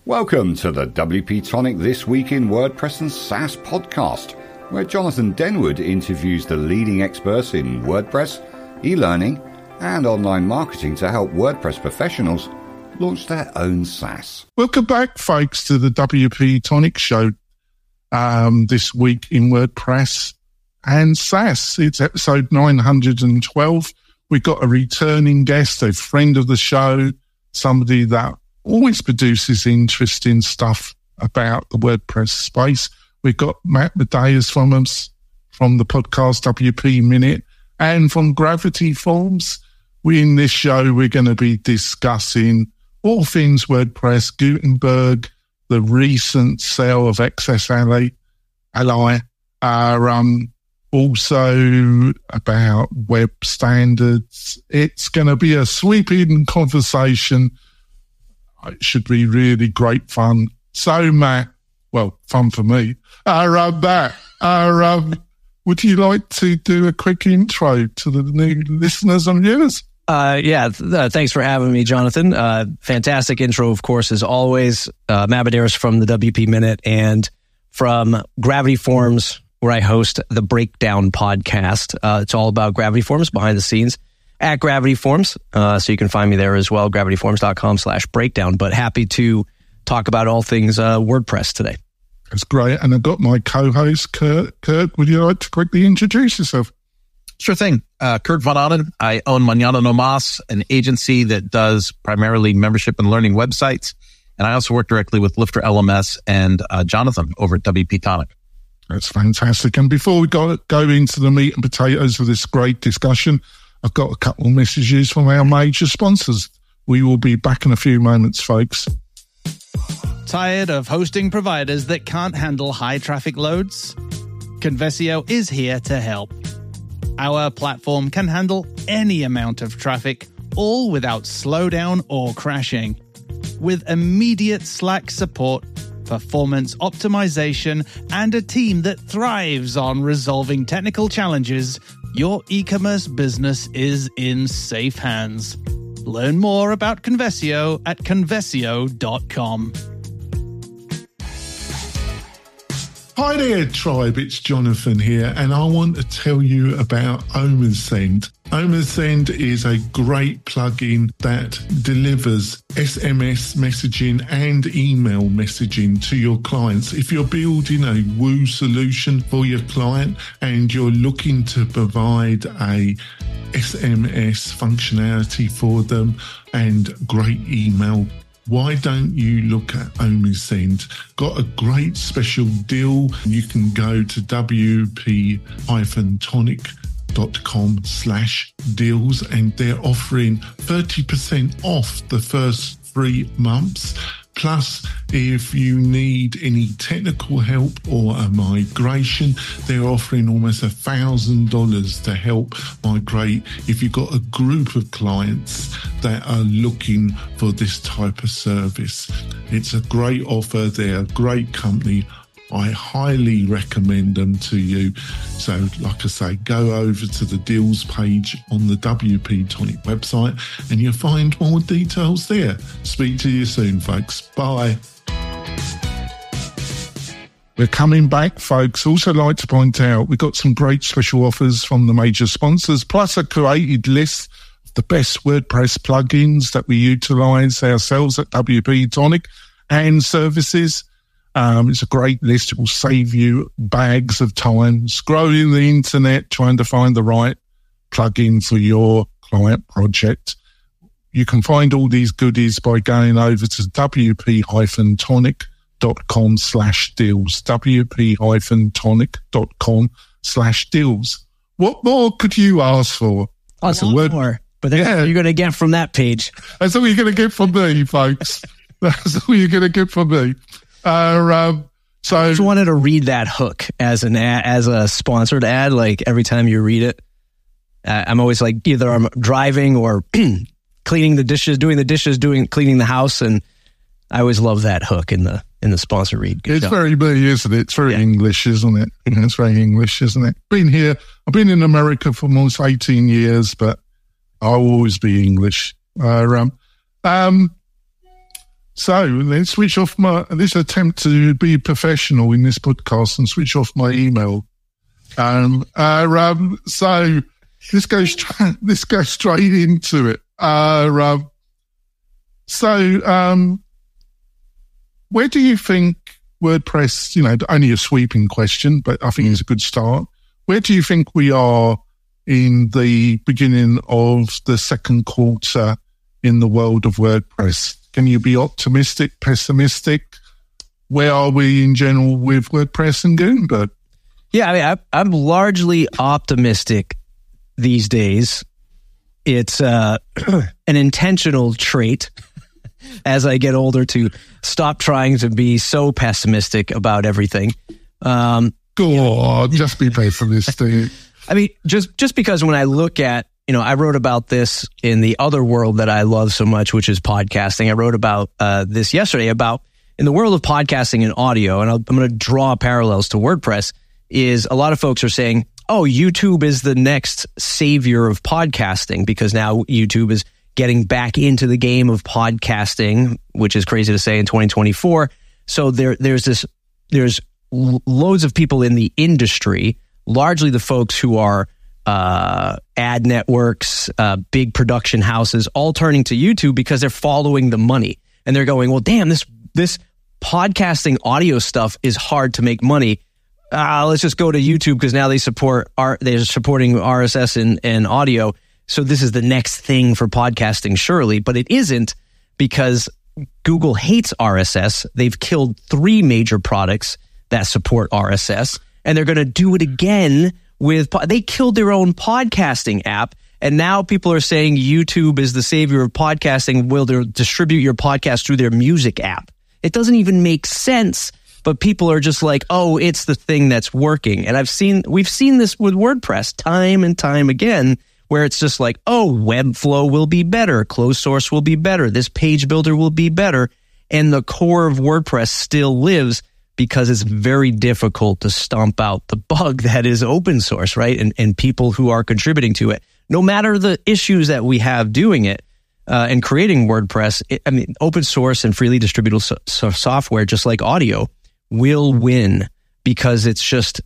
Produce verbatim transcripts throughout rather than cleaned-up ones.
Welcome to the W P Tonic This Week in WordPress and SaaS podcast, where Jonathan Denwood interviews the leading experts in WordPress, e-learning, and online marketing to help WordPress professionals launch their own SaaS. Welcome back, folks, to the W P Tonic Show um, this week in WordPress and SaaS. It's episode nine hundred twelve. We've got a returning guest, a friend of the show, somebody that always produces interesting stuff about the WordPress space. We've got Matt Medeiros from us, from the podcast W P Minute, and from Gravity Forms. We in this show, we're going to be discussing all things WordPress, Gutenberg, the recent sale of Access Ally, Ally uh, um, also about web standards. It's going to be a sweeping conversation. It should be really great fun. So, Matt, well, fun for me. Uh, uh, Matt, uh, um, would you like to do a quick intro to the new listeners and viewers? Uh, yeah, th- uh, thanks for having me, Jonathan. Uh, fantastic intro, of course, as always. Uh, Matt Medeiros from the W P Minute and from Gravity Forms, where I host the Breakdown podcast. Uh, it's all about Gravity Forms behind the scenes at Gravity Forms. Uh, so you can find me there as well, gravityforms.com slash breakdown. But happy to talk about all things uh, WordPress today. That's great. And I've got my co-host, Kurt. Kurt, would you like to quickly introduce yourself? Sure thing. Uh, Kurt Von Ahnen. I own Mañana No Mas, an agency that does primarily membership and learning websites. And I also work directly with Lifter L M S and uh, Jonathan over at W P Tonic. That's fantastic. And before we go, go into the meat and potatoes of this great discussion, I've got a couple of messages from our major sponsors. We will be back in a few moments, folks. Tired of hosting providers that can't handle high traffic loads? Conversio is here to help. Our platform can handle any amount of traffic, all without slowdown or crashing. With immediate Slack support, performance optimization, and a team that thrives on resolving technical challenges, your e-commerce business is in safe hands. Learn more about Conversio at conversio dot com. Hi there, tribe. It's Jonathan here, and I want to tell you about OmerSend. OmerSend is a great plugin that delivers S M S messaging and email messaging to your clients. If you're building a Woo solution for your client and you're looking to provide a S M S functionality for them and great email, why don't you look at OmerSend? Got a great special deal. You can go to W P Tonic dot com slash deals and they're offering thirty percent off the first three months. Plus, if you need any technical help or a migration, they're offering almost a thousand dollars to help migrate if you've got a group of clients that are looking for this type of service. It's a great offer. They're a great company. I highly recommend them to you. So, like I say, go over to the deals page on the W P Tonic website and you'll find more details there. Speak to you soon, folks. Bye. We're coming back, folks. Also like to point out, we've got some great special offers from the major sponsors, plus a curated list of the best WordPress plugins that we utilize ourselves at W P Tonic and services. Um, it's a great list. It will save you bags of time scrolling the internet, trying to find the right plugin for your client project. You can find all these goodies by going over to W P Tonic dot com slash deals. W P Tonic dot com slash deals. What more could you ask for? That's a lot more, but yeah, you're going to get from that page. That's all you're going to get from me, folks. That's all you're going to get from me. Uh, um, so I just wanted to read that hook as an ad, as a sponsored ad. Like every time you read it, uh, I'm always like either I'm driving or cleaning the dishes, doing the dishes, doing cleaning the house, and I always love that hook in the in the sponsor read. Good it's job. very me, isn't it? It's very yeah. English, isn't it? It's very English, isn't it? Been here, I've been in America for almost eighteen years, but I'll always be English. Uh, um, um, So let's switch off my, this attempt to be professional in this podcast and switch off my email. Um, uh, um, so let's go, straight, let's go straight into it. Uh, um, so, um, where do you think WordPress, you know, only a sweeping question, but I think it's a good start. Where do you think we are in the beginning of the second quarter in the world of WordPress? Can you be optimistic, pessimistic? Where are we in general with WordPress and Gutenberg? Yeah, I mean, I, I'm largely optimistic these days. It's uh, an intentional trait as I get older to stop trying to be so pessimistic about everything. Um, God, just be pessimistic. I mean, just just because when I look at, you know, I wrote about this in the other world that I love so much, which is podcasting. I wrote about uh, this yesterday about in the world of podcasting and audio, and I'll, I'm going to draw parallels to WordPress, is a lot of folks are saying, oh, YouTube is the next savior of podcasting because now YouTube is getting back into the game of podcasting, which is crazy to say in twenty twenty-four. So there, there's this, there's loads of people in the industry, largely the folks who are uh, ad networks, uh, big production houses, all turning to YouTube because they're following the money. And they're going, well, damn, this this podcasting audio stuff is hard to make money. Uh, let's just go to YouTube because now they support our, they're supporting R S S and, and audio. So this is the next thing for podcasting, surely. But it isn't because Google hates R S S. They've killed three major products that support R S S. And they're going to do it again with, they killed their own podcasting app. And now people are saying YouTube is the savior of podcasting. Will they distribute your podcast through their music app? It doesn't even make sense, but people are just like, oh, it's the thing that's working. And I've seen, we've seen this with WordPress time and time again, where it's just like, oh, Webflow will be better. Closed source will be better. This page builder will be better. And the core of WordPress still lives because it's very difficult to stomp out the bug that is open source, right? And, and people who are contributing to it. No matter the issues that we have doing it uh, and creating WordPress, it, I mean, open source and freely distributable so, so software, just like audio, will win because it's just,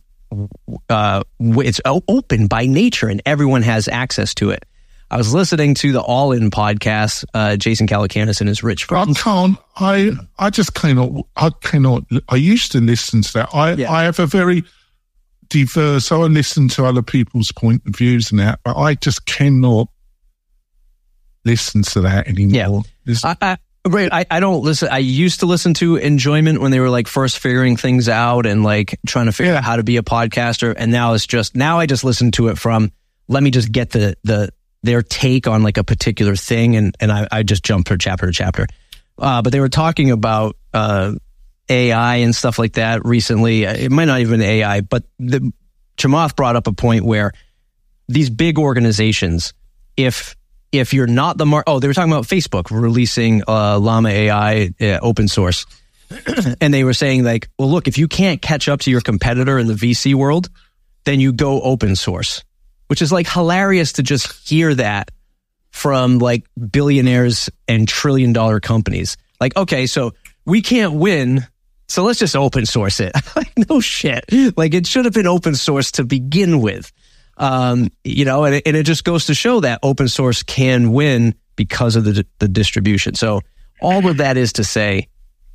uh, it's open by nature and everyone has access to it. I was listening to the All In podcast, uh, Jason Calacanis and his Rich friends. I can't, I, I just cannot, I cannot, I used to listen to that. I, yeah. I have a very diverse, I listen to other people's point of views and that, but I just cannot listen to that anymore. Yeah. I, I, right, I, I don't listen, I used to listen to Enjoyment when they were like first figuring things out and like trying to figure yeah. out how to be a podcaster. And now it's just, now I just listen to it from, let me just get the, the, their take on like a particular thing. And, and I, I just jump from chapter to chapter. Uh, but they were talking about, uh, A I and stuff like that recently. It might not even be A I, but the Chamath brought up a point where these big organizations, if, if you're not the mar- oh, they were talking about Facebook releasing, uh, Llama A I, uh, open source. And they were saying like, well, look, if you can't catch up to your competitor in the V C world, then you go open source. Which is like hilarious to just hear that from like billionaires and trillion dollar companies. Like, okay, so we can't win, so let's just open source it. Like, no shit. Like, it should have been open source to begin with. Um, you know, and it, and it just goes to show that open source can win because of the the distribution. So all of that is to say,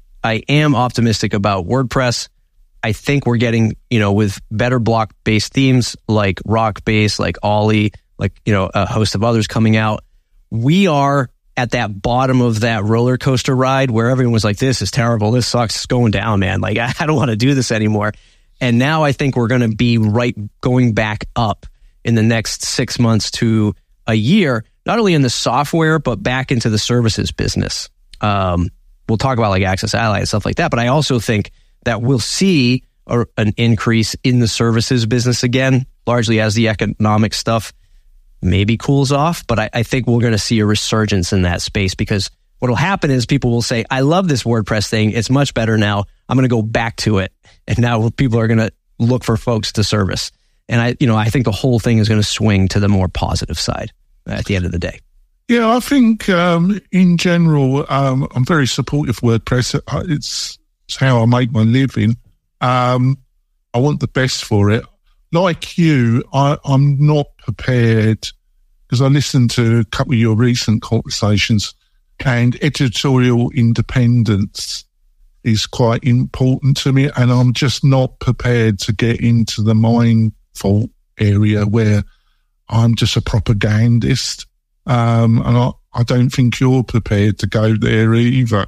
I am optimistic about WordPress. I think we're getting, you know, with better block-based themes like Rockbase, like Ollie, like, you know, a host of others coming out. We are at that bottom of that roller coaster ride where everyone was like, this is terrible. This sucks. It's going down, man. Like, I don't want to do this anymore. And now I think we're going to be right going back up in the next six months to a year, not only in the software, but back into the services business. Um, we'll talk about like Access Ally and stuff like that. But I also think that we'll see a, an increase in the services business again, largely as the economic stuff maybe cools off. But I, I think we're going to see a resurgence in that space because what will happen is people will say, I love this WordPress thing. It's much better now. I'm going to go back to it. And now people are going to look for folks to service. And I, you know, I think the whole thing is going to swing to the more positive side at the end of the day. Yeah, I think um, in general, um, I'm very supportive of WordPress. It's, it's how I make my living. Um, I want the best for it. Like you, I, I'm not prepared because I listened to a couple of your recent conversations, and editorial independence is quite important to me, and I'm just not prepared to get into the mindful area where I'm just a propagandist. Um, and I, I don't think you're prepared to go there either.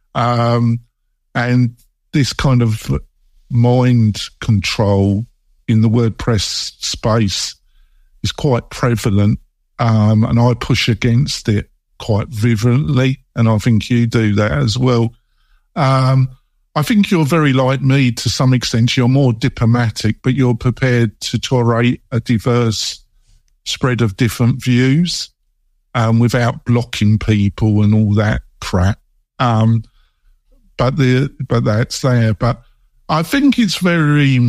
Um, and this kind of mind control in the WordPress space is quite prevalent. Um, and I push against it quite vividly. And I think you do that as well. Um, I think you're very like me to some extent. You're more diplomatic, but you're prepared to tolerate a diverse spread of different views. Um, without blocking people and all that crap. Um, but the but that's there. But I think it's very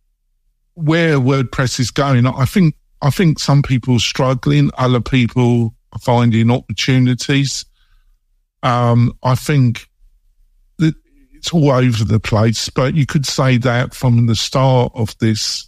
where WordPress is going. I think I think some people are struggling, other people are finding opportunities. Um, I think that it's all over the place, but you could say that from the start of this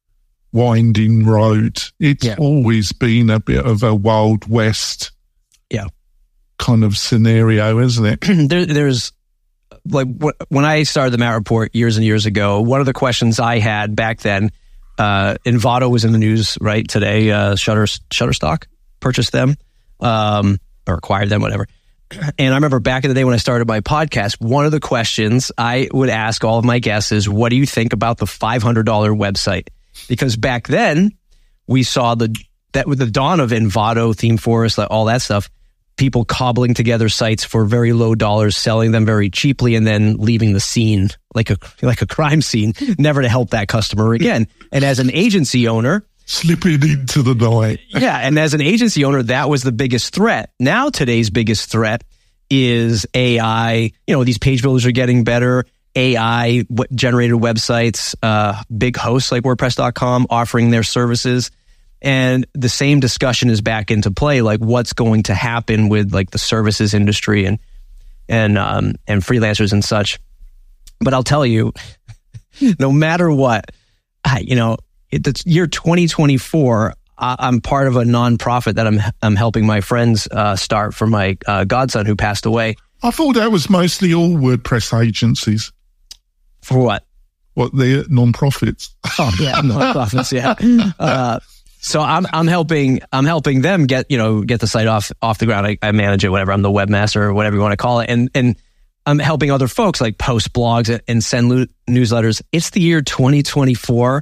winding road, it's yeah. always been a bit of a Wild West yeah. kind of scenario, isn't it? there, there's like when I started the Matt Report years and years ago, one of the questions I had back then, uh, Envato was in the news right today. Uh, Shutter Shutterstock purchased them um, or acquired them, whatever. And I remember back in the day when I started my podcast, one of the questions I would ask all of my guests is, "What do you think about the five hundred dollars website?" Because back then, we saw the that with the dawn of Envato, ThemeForest, all that stuff, people cobbling together sites for very low dollars, selling them very cheaply, and then leaving the scene like a like a crime scene, never to help that customer again. And as an agency owner, slipping into the night. yeah, and as an agency owner, that was the biggest threat. Now, today's biggest threat is A I. You know, these page builders are getting better. A I generated websites, uh, big hosts like WordPress dot com offering their services. And the same discussion is back into play, like what's going to happen with like the services industry and, and, um, and freelancers and such. But I'll tell you, no matter what, I, you know, it's year twenty twenty-four. I, I'm part of a nonprofit that I'm, I'm helping my friends, uh, start for my, uh, godson who passed away. I thought that was mostly all WordPress agencies. For what? What, they're non-profits. Oh yeah, non-profits. Yeah. Uh, so I'm I'm helping I'm helping them get you know get the site off off the ground. I, I manage it, whatever. I'm the webmaster or whatever you want to call it, and and I'm helping other folks like post blogs and send lo- newsletters. It's the year twenty twenty-four.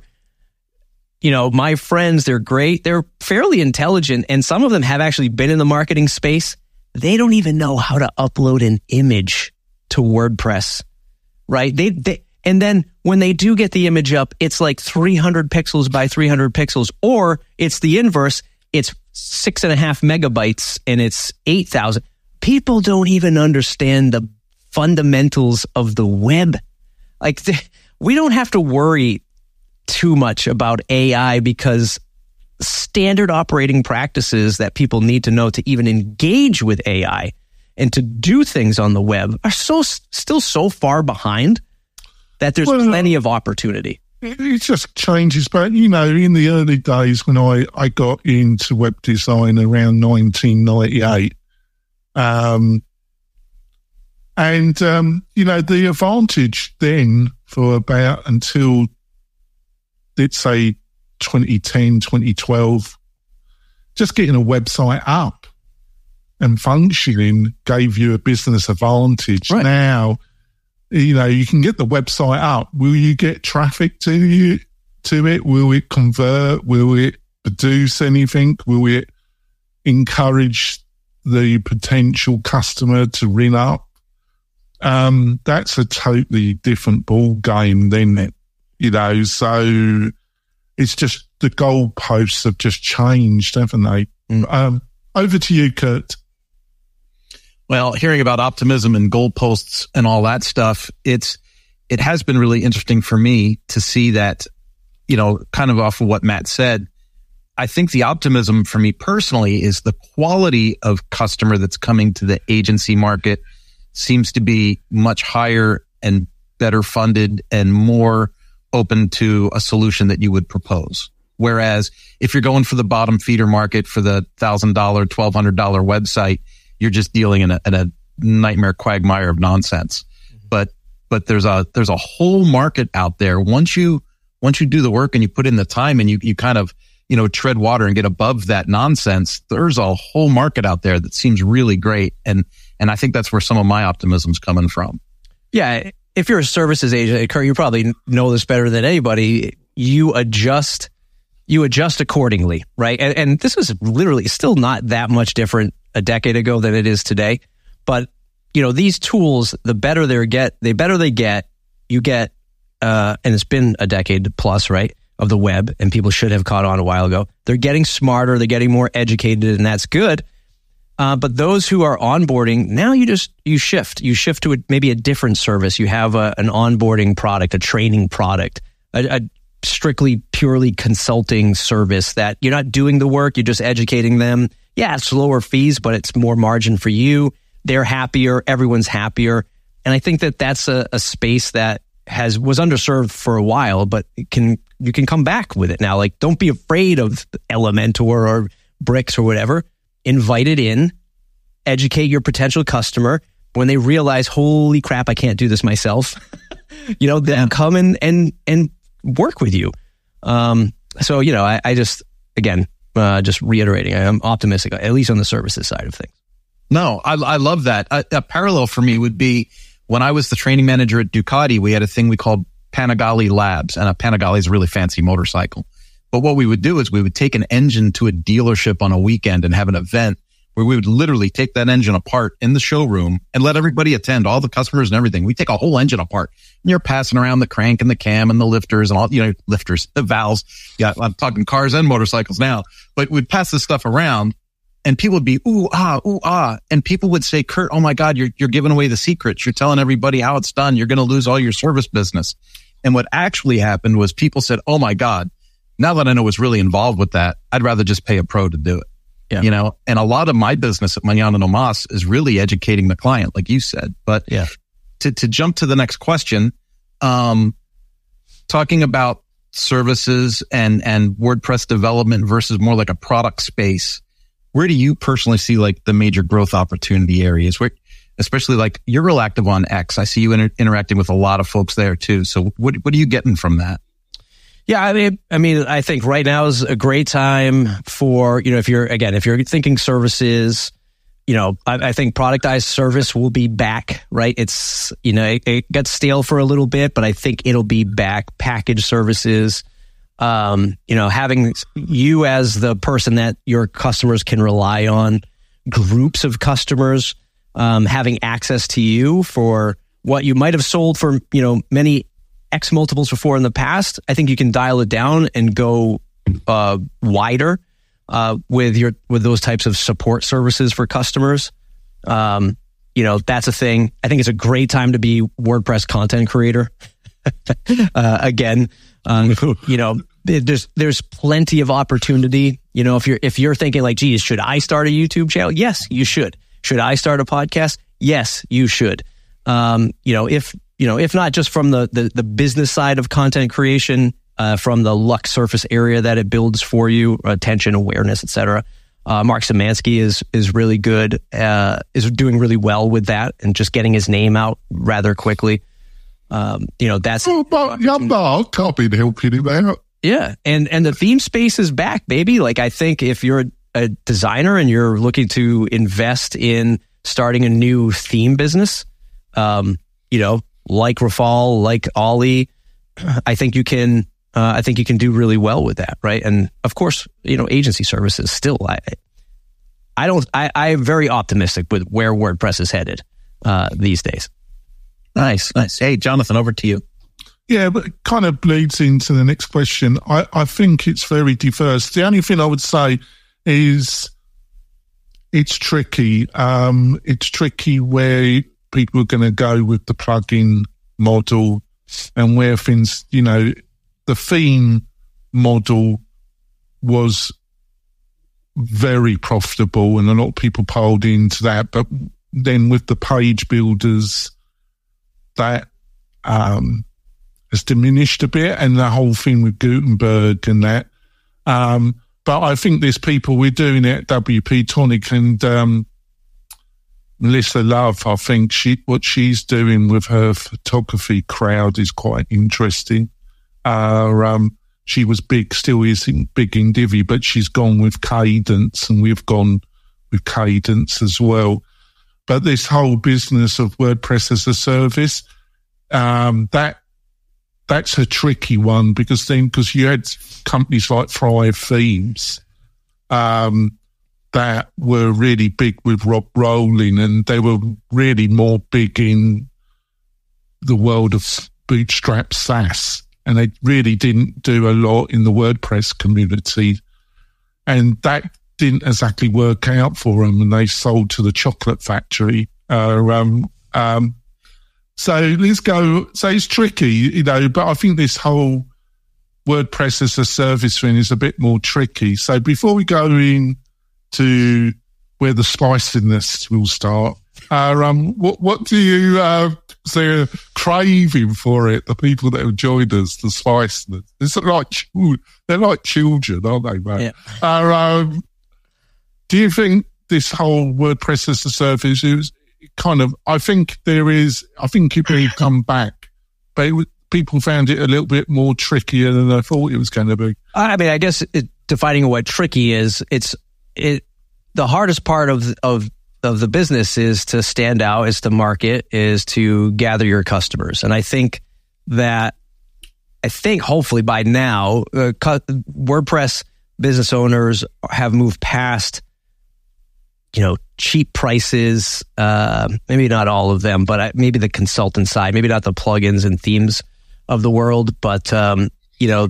You know, my friends, they're great. They're fairly intelligent, and some of them have actually been in the marketing space. They don't even know how to upload an image to WordPress, right? They they. And then when they do get the image up, it's like three hundred pixels by three hundred pixels, or it's the inverse. It's six and a half megabytes and it's eight thousand. People don't even understand the fundamentals of the web. Like the, we don't have to worry too much about A I because standard operating practices that people need to know to even engage with A I and to do things on the web are so still so far behind that there's well, plenty of opportunity. It just changes. But, you know, in the early days when I, I got into web design around nineteen ninety-eight, um, and, um, you know, the advantage then for about until, let's say, twenty ten, twenty twelve, just getting a website up and functioning gave you a business advantage. Right. Now, you know, you can get the website up. Will you get traffic to you to it? Will it convert? Will it produce anything? Will it encourage the potential customer to ring up? Um, that's a totally different ball game then, you know. So it's just the goalposts have just changed, haven't they? Mm. Um, over to you, Kurt. Well, hearing about optimism and goalposts and all that stuff, it's it has been really interesting for me to see that, you know, kind of off of what Matt said, I think the optimism for me personally is the quality of customer that's coming to the agency market seems to be much higher and better funded and more open to a solution that you would propose. Whereas if you're going for the bottom feeder market for the one thousand dollars, twelve hundred dollars website, you're just dealing in a, in a nightmare quagmire of nonsense. Mm-hmm. But but there's a there's a whole market out there. Once you once you do the work and you put in the time and you you kind of you know tread water and get above that nonsense, there's a whole market out there that seems really great. And and I think that's where some of my optimism's coming from. Yeah, if you're a services agent, Kurt, you probably know this better than anybody. You adjust, you adjust accordingly, right? And, and this is literally still not that much different a decade ago than it is today. But you know, these tools, the better they get, the better they get, you get, uh, and it's been a decade plus, right, of the web, and people should have caught on a while ago. They're getting smarter, they're getting more educated, and that's good. Uh, but those who are onboarding, now you just, you shift. You shift to a, maybe a different service. You have a, an onboarding product, a training product, a, a strictly, purely consulting service that you're not doing the work, you're just educating them. Yeah, it's lower fees, but it's more margin for you. They're happier, everyone's happier. And I think that that's a, a space that has was underserved for a while, but it can you can come back with it now. Like, don't be afraid of Elementor or Bricks or whatever. Invite it in, educate your potential customer. When they realize, holy crap, I can't do this myself, you know, then come in and, and work with you. Um, so, you know, I, I just, again, uh, just reiterating, I'm optimistic, at least on the services side of things. No, I, I love that. A, a parallel for me would be when I was the training manager at Ducati, we had a thing we called Panigale Labs, and a Panigale is a really fancy motorcycle. But what we would do is we would take an engine to a dealership on a weekend and have an event where we would literally take that engine apart in the showroom and let everybody attend, all the customers and everything. We take a whole engine apart and you're passing around the crank and the cam and the lifters and all, you know, lifters, the valves. Yeah, I'm talking cars and motorcycles now, but we'd pass this stuff around and people would be, ooh, ah, ooh, ah. And people would say, Kurt, oh my God, you're, you're giving away the secrets. You're telling everybody how it's done. You're going to lose all your service business. And what actually happened was people said, oh my God, now that I know what's really involved with that, I'd rather just pay a pro to do it. Yeah. You know, and a lot of my business at Mañana No Mas is really educating the client, like you said. But yeah. to, to jump to the next question, um, talking about services and, and WordPress development versus more like a product space, where do you personally see like the major growth opportunity areas? Where, especially like you're real active on X. I see you inter- interacting with a lot of folks there too. So what what are you getting from that? Yeah, I mean, I mean, I think right now is a great time for, you know, if you're, again, if you're thinking services, you know, I, I think productized service will be back, right? It's, you know, it, it got stale for a little bit, but I think it'll be back. Packaged services, um, you know, having you as the person that your customers can rely on, groups of customers, um, having access to you for what you might have sold for, you know, many X multiples before in the past. I think you can dial it down and go uh, wider uh, with your with those types of support services for customers. Um, you know, that's a thing. I think it's a great time to be WordPress content creator. uh, again, um, you know, there's there's plenty of opportunity. You know, if you're if you're thinking like, geez, should I start a YouTube channel? Yes, you should. Should I start a podcast? Yes, you should. Um, you know, if You know, if not just from the, the, the business side of content creation, uh, from the luck surface area that it builds for you, attention, awareness, et cetera. Uh, Mark Szymanski is is really good, uh, is doing really well with that and just getting his name out rather quickly. Um, you know, that's... Oh, but, yeah, Mark, can't be helping him out. Yeah, and, and the theme space is back, baby. Like, I think if you're a, a designer and you're looking to invest in starting a new theme business, um, you know, like Rafal, like Ollie, I think you can. Uh, I think you can do really well with that, right? And of course, you know, agency services. Still, I, I don't. I, I'm very optimistic with where WordPress is headed uh, these days. Nice, nice. Hey, Jonathan, over to you. Yeah, but it kind of bleeds into the next question. I, I think it's very diverse. The only thing I would say is it's tricky. Um, it's tricky where people are going to go with the plugin model and where things, you know, the theme model was very profitable, and a lot of people piled into that. But then with the page builders, that um, has diminished a bit, and the whole thing with Gutenberg and that. Um, but I think there's people, we're doing it at W P Tonic, and um, Melissa Love, I think she what she's doing with her photography crowd is quite interesting. Uh, um, she was big, still is big in Divi, but she's gone with Cadence, and we've gone with Cadence as well. But this whole business of WordPress as a service, um, that that's a tricky one, because then because you had companies like Thrive Themes um, that were really big with Rob Rowling, and they were really more big in the world of Bootstrap SaaS, and they really didn't do a lot in the WordPress community, and that didn't exactly work out for them, and they sold to the chocolate factory. Uh, um, um, so let's go. So it's tricky, you know, but I think this whole WordPress as a service thing is a bit more tricky. So before we go in to where the spiciness will start, uh, um, what, what do you, uh, say, a craving for it, the people that have joined us, the spiciness? It's like, they're like children, aren't they, mate? Yeah. Uh, um, do you think this whole WordPress as a service is kind of, I think there is, I think it will come back, but it, people found it a little bit more trickier than I thought it was going to be. I mean, I guess it, defining what tricky is, it's, it, the hardest part of, of, of the business is to stand out, is to market, is to gather your customers. And I think that, I think hopefully by now, uh, WordPress business owners have moved past, you know, cheap prices, uh, maybe not all of them, but maybe the consultant side, maybe not the plugins and themes of the world, but, um, you know,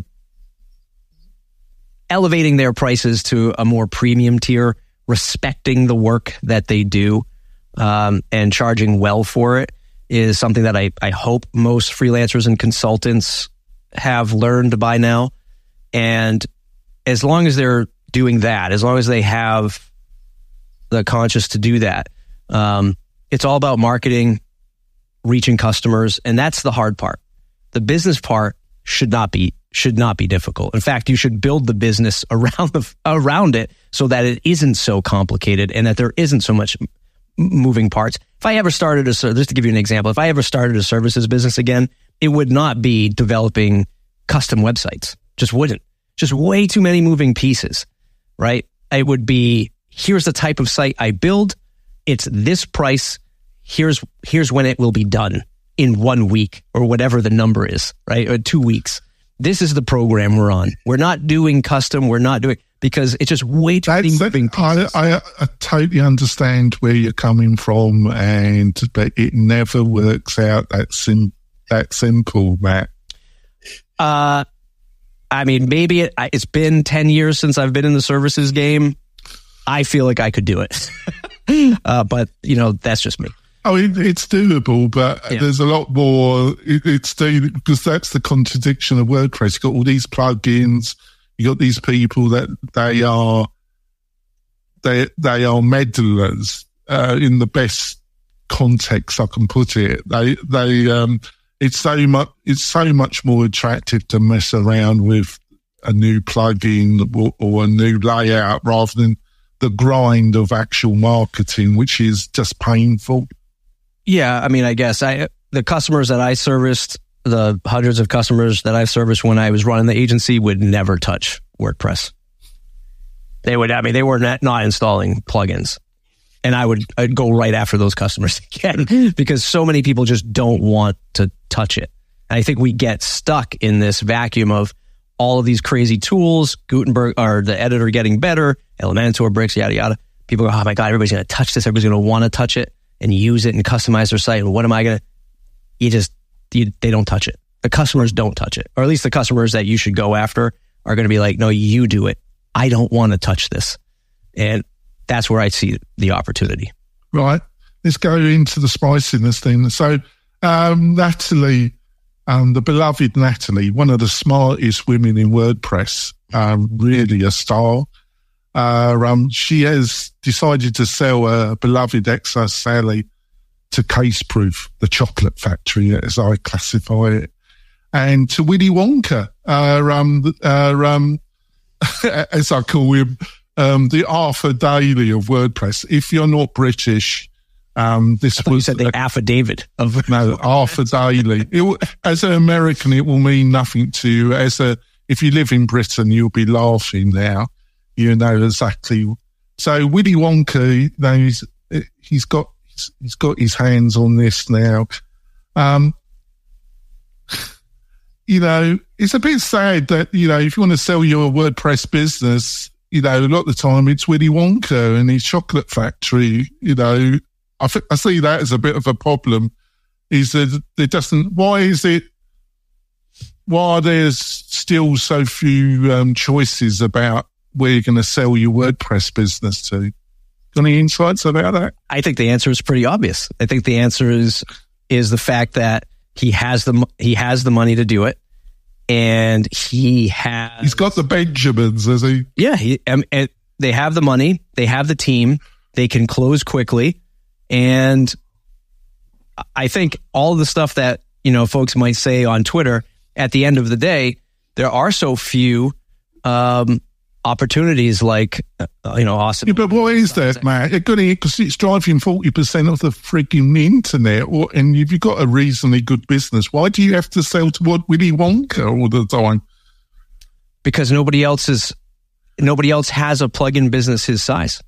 elevating their prices to a more premium tier, respecting the work that they do, um, and charging well for it is something that I, I hope most freelancers and consultants have learned by now. And as long as they're doing that, as long as they have the conscious to do that, um, it's all about marketing, reaching customers, and that's the hard part. The business part should not be should not be difficult. In fact, you should build the business around the around it so that it isn't so complicated and that there isn't so much m- moving parts. If I ever started a just to give you an example, if I ever started a services business again, it would not be developing custom websites. Just wouldn't. Just way too many moving pieces, right? It would be, here's the type of site I build. It's this price. Here's here's when it will be done, in one week or whatever the number is, right? Or two weeks. This is the program we're on. We're not doing custom. We're not doing, because it's just way too many moving pieces. I, I, I totally understand where you're coming from, and but it never works out that sim that simple, Matt. Uh, I mean, maybe it, it's been ten years since I've been in the services game. I feel like I could do it. uh, but, you know, that's just me. Oh, it, it's doable, but yeah. There's a lot more. It, it's doable because that's the contradiction of WordPress. You've got all these plugins. You got these people that they are, they they are meddlers uh, in the best context I can put it. They they um, it's so much it's so much more attractive to mess around with a new plugin or, or a new layout rather than the grind of actual marketing, which is just painful. Yeah, I mean, I guess I the customers that I serviced, the hundreds of customers that I serviced when I was running the agency, would never touch WordPress. They would, I mean, they were not, not installing plugins, and I would I'd go right after those customers again because so many people just don't want to touch it. And I think we get stuck in this vacuum of all of these crazy tools, Gutenberg or the editor getting better, Elementor, Bricks, yada yada. People go, oh my god, everybody's going to touch this. Everybody's going to want to touch it and use it and customize their site. And what am I going to, you just, you, they don't touch it. The customers don't touch it. Or at least the customers that you should go after are going to be like, no, you do it. I don't want to touch this. And that's where I see the opportunity. Right. Let's go into the spiciness thing. So, um, Natalie, um, the beloved Natalie, one of the smartest women in WordPress, um, really a star. Uh, um, she has decided to sell her beloved Exo Sally to Caseproof, the chocolate factory, as I classify it, and to Willy Wonka, uh, um, uh, um, as I call him, um, the Arthur Daly of WordPress. If you're not British, um, this was... You said the affidavit of... No, Arthur Daly. It will, as an American, it will mean nothing to you. As a, if you live in Britain, you'll be laughing now. You know exactly. So Willy Wonka, you know, he's, he's got he's got his hands on this now. Um, you know, it's a bit sad that, you know, if you want to sell your WordPress business, you know, a lot of the time it's Willy Wonka and his chocolate factory. You know, I th- I see that as a bit of a problem. Is that there doesn't? Why is it? Why are there still so few um, choices about where you're going to sell your WordPress business to? Got any insights about that? I think the answer is pretty obvious. I think the answer is is the fact that he has the he has the money to do it, and he has he's got the Benjamins, has he? Yeah, he, um, and they have the money, they have the team, they can close quickly, and I think all the stuff that, you know, folks might say on Twitter, at the end of the day, there are so few Um, opportunities like, uh, you know, awesome. Yeah, but what is that, Matt? Because it's driving forty percent of the freaking internet, or, and if you've got a reasonably good business, why do you have to sell to what Willy Wonka all the time? Because nobody else is, nobody else has a plugin business his size.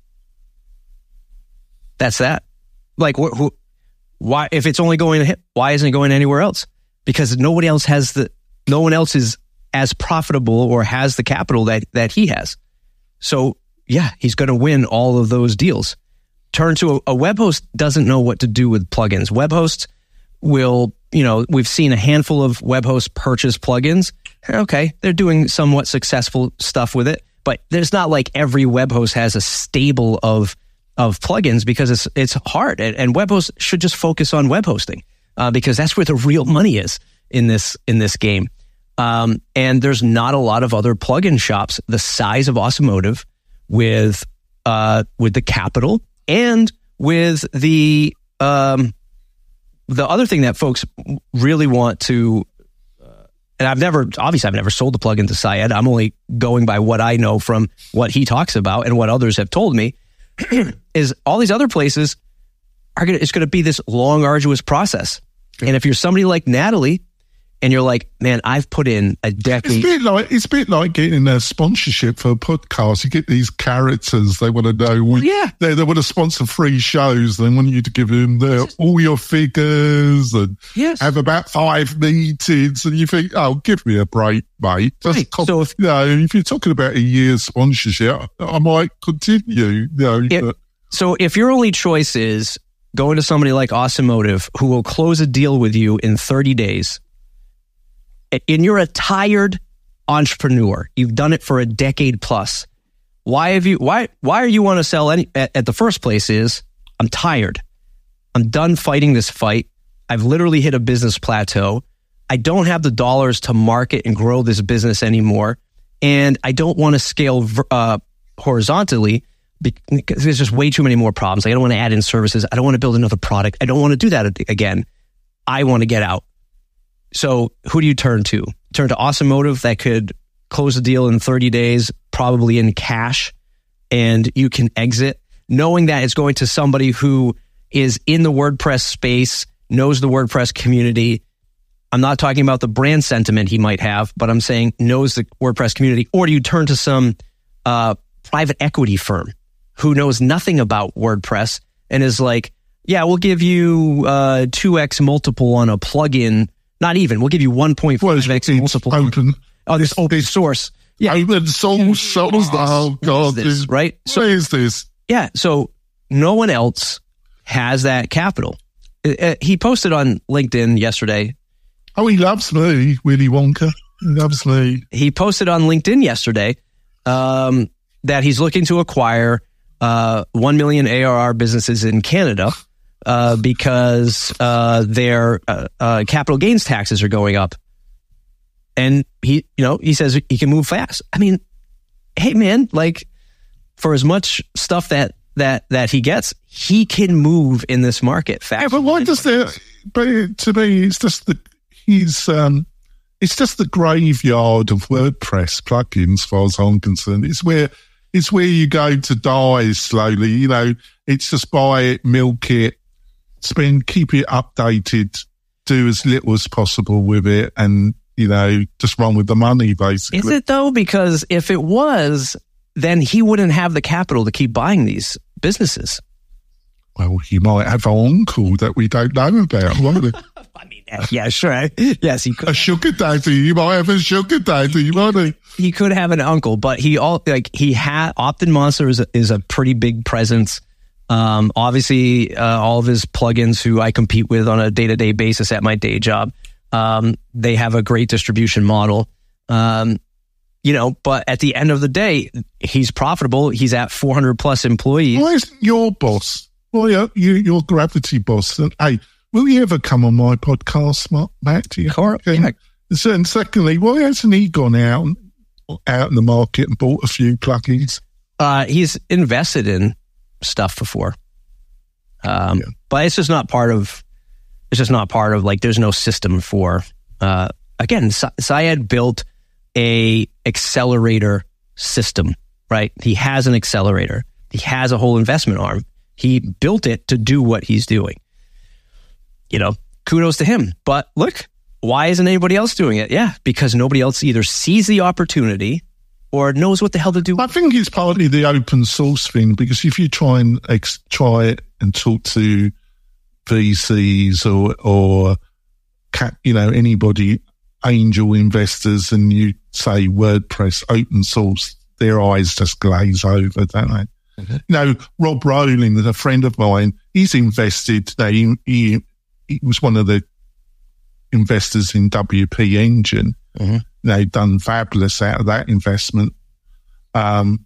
That's that. Like, wh- who, why, if it's only going to hit, why isn't it going anywhere else? Because nobody else has the, no one else is as profitable or has the capital that, that he has. So yeah, he's going to win all of those deals. Turn to a, a web host doesn't know what to do with plugins. Web hosts will, you know, we've seen a handful of web hosts purchase plugins. Okay, they're doing somewhat successful stuff with it, but there's not like every web host has a stable of of plugins because it's it's hard. And, and web hosts should just focus on web hosting uh, because that's where the real money is in this in this game. Um, and there's not a lot of other plugin shops the size of Automotive with uh, with the capital and with the um, the other thing that folks really want to. Uh, and I've never, obviously, I've never sold the plugin to Syed. I'm only going by what I know from what he talks about and what others have told me. Is all these other places are gonna. It's going to be this long, arduous process. And if you're somebody like Natalie, and you're like, man, I've put in a decade. It's a bit like it's a bit like getting a sponsorship for a podcast. You get these characters; they want to know. Yeah, they, they want to sponsor free shows. They want you to give them their, all your figures and yes. have about five meetings. And you think, oh, give me a break, mate. Just right. com- so if, you know, if you're talking about a year's sponsorship, I might continue. You know, it, but, so if your only choice is going to somebody like Automotive, who will close a deal with you in thirty days. And you're a tired entrepreneur. You've done it for a decade plus. Why have you? Why? Why are you want to sell any? At, at the first place is I'm tired. I'm done fighting this fight. I've literally hit a business plateau. I don't have the dollars to market and grow this business anymore, and I don't want to scale uh, horizontally because there's just way too many more problems. I don't want to add in services. I don't want to build another product. I don't want to do that again. I want to get out. So who do you turn to? Turn to Automotive that could close a deal in thirty days, probably in cash, and you can exit, knowing that it's going to somebody who is in the WordPress space, knows the WordPress community. I'm not talking about the brand sentiment he might have, but I'm saying knows the WordPress community. Or do you turn to some uh, private equity firm who knows nothing about WordPress and is like, yeah, we'll give you uh, two x multiple on a plugin. Not even. We'll give you one point five x multiple. Open. Oh, this open source. Yeah. Open source. So, oh, God. This, right? So, what is this? Yeah. So no one else has that capital. Uh, he posted on LinkedIn yesterday. Oh, he loves me, Willy Wonka. He loves me. He posted on LinkedIn yesterday um, that he's looking to acquire uh, one million A R R businesses in Canada. Uh, because uh, their uh, uh, capital gains taxes are going up, and he, you know, he says he can move fast. I mean, hey man, like for as much stuff that that that he gets, he can move in this market fast. Yeah, but why does there? But to me, it's just the he's um, it's just the graveyard of WordPress plugins, as far as I'm concerned. It's where it's where you go to die slowly. You know, it's just buy it, milk it, spend, keep it updated, do as little as possible with it, and you know, just run with the money, basically. Is it though? Because if it was, then he wouldn't have the capital to keep buying these businesses. Well, he might have an uncle that we don't know about, won't he? I mean, yeah, sure. Yes, he could. A sugar daddy. You might have a sugar daddy, won't he? He could have an uncle, but he all like he had Optin Monster is a, is a pretty big presence. Um, obviously, uh, all of his plugins, who I compete with on a day to day basis at my day job, um, they have a great distribution model. Um, you know, but at the end of the day, he's profitable. He's at four hundred plus employees. Why isn't your boss? Well, you're, you, your Gravity boss. And, hey, will you ever come on my podcast, Matt? Do you Cor- yeah. And secondly, why hasn't he gone out out in the market and bought a few plugins? Uh, he's invested in stuff before, um, yeah. but it's just not part of. It's just not part of like. There's no system for. Uh, again, Syed built a accelerator system, right? He has an accelerator. He has a whole investment arm. He built it to do what he's doing. You know, kudos to him. But look, why isn't anybody else doing it? Yeah, because nobody else either sees the opportunity or knows what the hell to do. I think it's partly the open source thing, because if you try and ex- try it and talk to V Cs or, or cat, you know, anybody, angel investors, and you say WordPress open source, their eyes just glaze over, don't they? Mm-hmm. You know, Rob Rowling, a friend of mine, he's invested, he, he, he was one of the investors in W P Engine. Mm-hmm. They've done fabulous out of that investment. Um,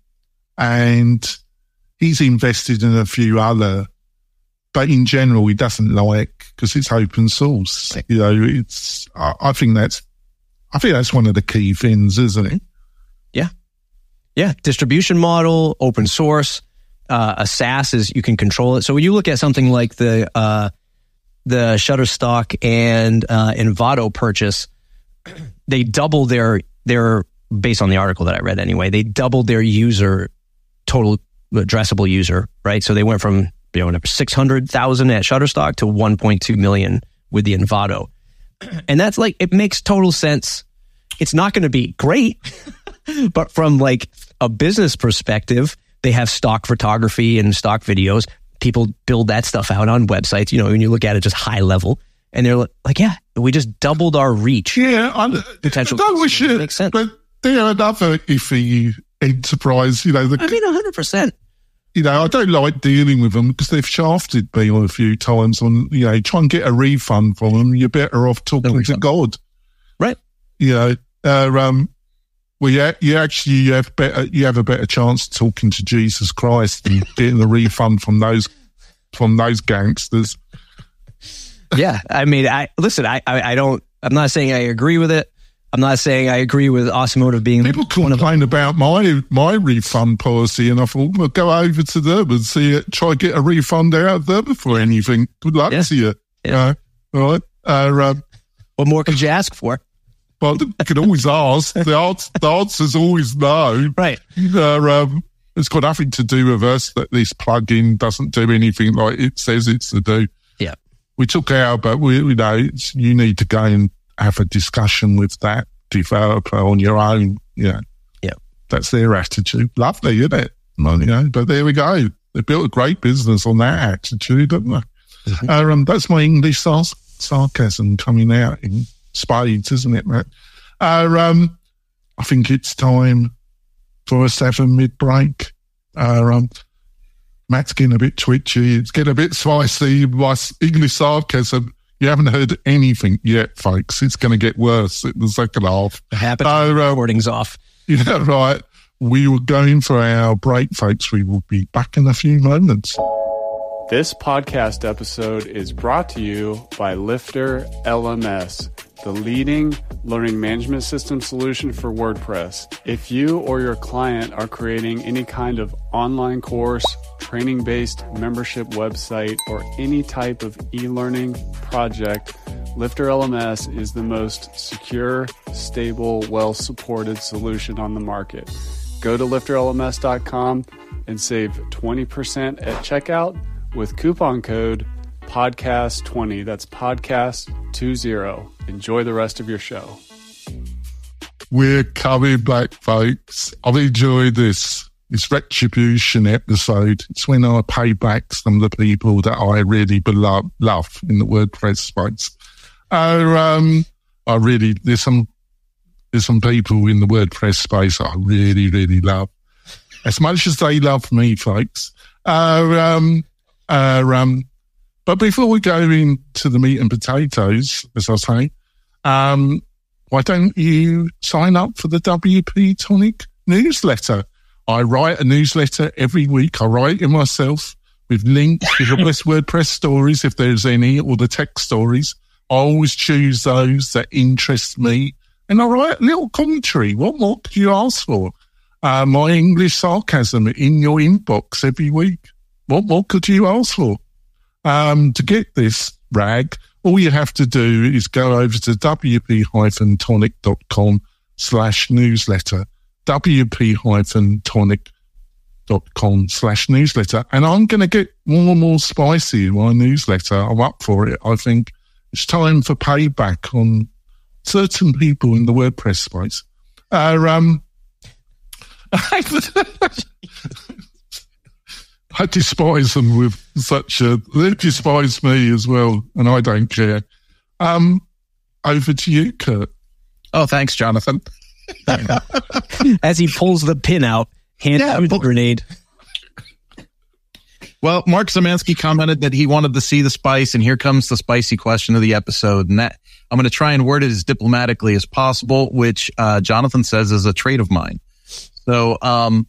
and he's invested in a few other, but in general, he doesn't like, because it's open source. You know, it's, I, I think that's, I think that's one of the key things, isn't it? Yeah. Yeah. Distribution model, open source, uh, a SaaS is, you can control it. So when you look at something like the, uh, the Shutterstock and, uh, Envato purchase, they double their, their, based on the article that I read anyway, they doubled their user, total addressable user, right? So they went from, you know, whatever, six hundred thousand at Shutterstock to one point two million with the Envato. And that's like, it makes total sense. It's not going to be great, but from like a business perspective, they have stock photography and stock videos. People build that stuff out on websites, you know, when you look at it just high level, and they're like, yeah, we just doubled our reach. Yeah, I'm, potential. I wish it makes sense. But they're another iffy enterprise, you know. The, I mean, one hundred percent. You know, I don't like dealing with them because they've shafted me on a few times on, you know, try and get a refund from them. You're better off talking to God. Right. You know, uh, um, well, yeah, you actually, you have better, you have a better chance of talking to Jesus Christ than getting a refund from those, from those gangsters. Yeah. I mean, I, listen, I, I, I don't, I'm not saying I agree with it. I'm not saying I agree with Osmotive being... People complain about my my refund policy, and I thought, well, go over to them and see it, try to get a refund out of them before anything. Good luck yeah. to you. Yeah. Uh, all right. Uh, um, what more could you ask for? Well, you can always ask. The, answer, the answer's always no. Right. Uh, um, it's got nothing to do with us that this plugin doesn't do anything like it says it's to do. Yeah. We took our, but we, you know, it's, you need to go and have a discussion with that developer on your own. Yeah. Yeah. That's their attitude. Lovely, isn't it? Well, you know, but there we go. They built a great business on that attitude, didn't they? Mm-hmm. Uh, um, that's my English sar- sarcasm coming out in spades, isn't it, Matt? Uh, um, I think it's time for a seven mid break. Uh, um, Matt's getting a bit twitchy. It's getting a bit spicy. My English sarcasm. You haven't heard anything yet, folks. It's going to get worse in the second half. The habit of uh, recording's off. You know, right. We were going for our break, folks. We will be back in a few moments. This podcast episode is brought to you by Lifter L M S. the leading learning management system solution for WordPress. If you or your client are creating any kind of online course, training-based membership website, or any type of e-learning project, Lifter L M S is the most secure, stable, well-supported solution on the market. Go to lifter L M S dot com and save twenty percent at checkout with coupon code podcast twenty. That's podcast twenty. Enjoy the rest of your show. We're coming back, folks. I've enjoyed this. This retribution episode. It's when I pay back some of the people that I really belo- love in the WordPress space. Uh, um, I really, there's some, there's some people in the WordPress space I really, really love. As much as they love me, folks. Uh, um, uh, um, but before we go into the meat and potatoes, as I say, um, why don't you sign up for the W P Tonic newsletter? I write a newsletter every week. I write it myself with links to the best WordPress stories, if there's any, or the tech stories. I always choose those that interest me. And I write a little commentary. What more could you ask for? Uh, my English sarcasm in your inbox every week. What more could you ask for? Um, to get this rag, all you have to do is go over to wp-tonic.com slash newsletter. wp-tonic.com slash newsletter. And I'm going to get more and more spicy in my newsletter. I'm up for it. I think it's time for payback on certain people in the WordPress space. Uh, um, I despise them with such a... They despise me as well, and I don't care. Um, over to you, Kurt. Oh, thanks, Jonathan. As he pulls the pin out, hand Yeah, him the pull- grenade. Well, Mark Szymanski commented that he wanted to see the spice, and here comes the spicy question of the episode. And that I'm going to try and word it as diplomatically as possible, which uh, Jonathan says is a trait of mine. So um,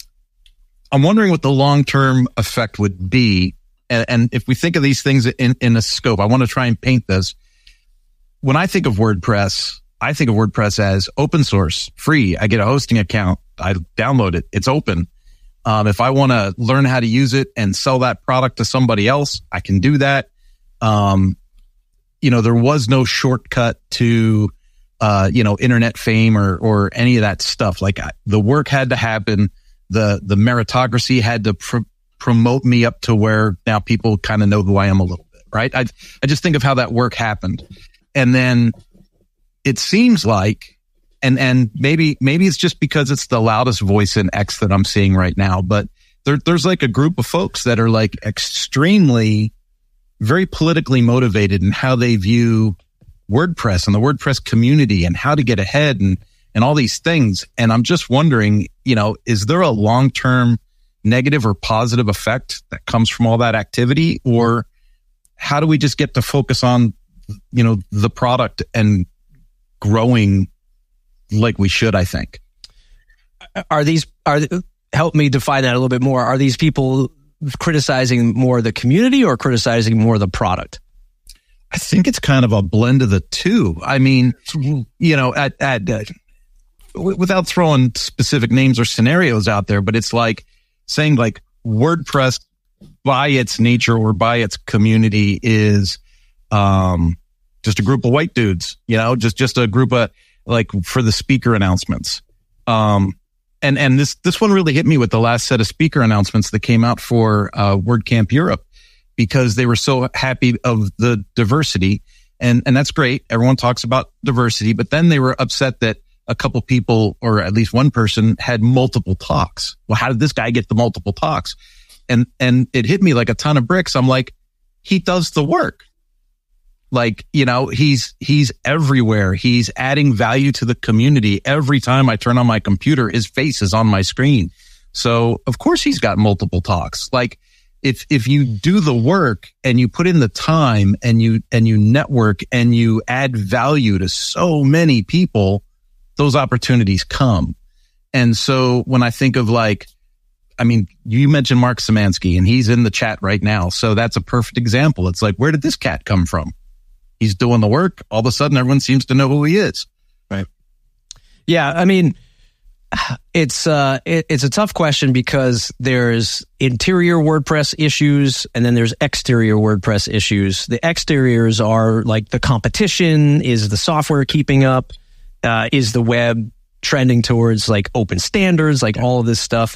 I'm wondering what the long-term effect would be. And, and if we think of these things in, in a scope, I want to try and paint this. When I think of WordPress, I think of WordPress as open source, free. I get a hosting account. I download it. It's open. Um, if I want to learn how to use it and sell that product to somebody else, I can do that. Um, you know, there was no shortcut to, uh, you know, internet fame or, or any of that stuff. Like I, the work had to happen. The, the meritocracy had to pr- promote me up to where now people kind of know who I am a little bit, right? I, I just think of how that work happened. And then it seems like, And and maybe maybe it's just because it's the loudest voice in X that I'm seeing right now, but there, there's like a group of folks that are like extremely, very politically motivated in how they view WordPress and the WordPress community and how to get ahead and and all these things. And I'm just wondering, you know, is there a long-term negative or positive effect that comes from all that activity, or how do we just get to focus on, you know, the product and growing like we should, I think? Are these, are, help me define that a little bit more. Are these people criticizing more the community or criticizing more the product? I think it's kind of a blend of the two. I mean, you know, at, at, uh, w- without throwing specific names or scenarios out there, but it's like saying like WordPress by its nature or by its community is, um, just a group of white dudes, you know, just, just a group of, like for the speaker announcements. Um, and, and this, this one really hit me with the last set of speaker announcements that came out for, uh, WordCamp Europe, because they were so happy of the diversity. And, and that's great. Everyone talks about diversity, but then they were upset that a couple people, or at least one person, had multiple talks. Well, how did this guy get the multiple talks? And, and it hit me like a ton of bricks. I'm like, he does the work. Like, you know, he's, he's everywhere. He's adding value to the community. Every time I turn on my computer, his face is on my screen. So of course he's got multiple talks. Like if, if you do the work and you put in the time and you, and you network and you add value to so many people, those opportunities come. And so when I think of like, I mean, you mentioned Mark Szymanski and he's in the chat right now. So that's a perfect example. It's like, where did this cat come from? he's doing the work. All of a sudden, everyone seems to know who he is. Right. Yeah. I mean, it's uh, it, it's a tough question because there's interior WordPress issues and then there's exterior WordPress issues. The exteriors are like the competition. Is the software keeping up? Uh, is the web trending towards like open standards? Like all of this stuff.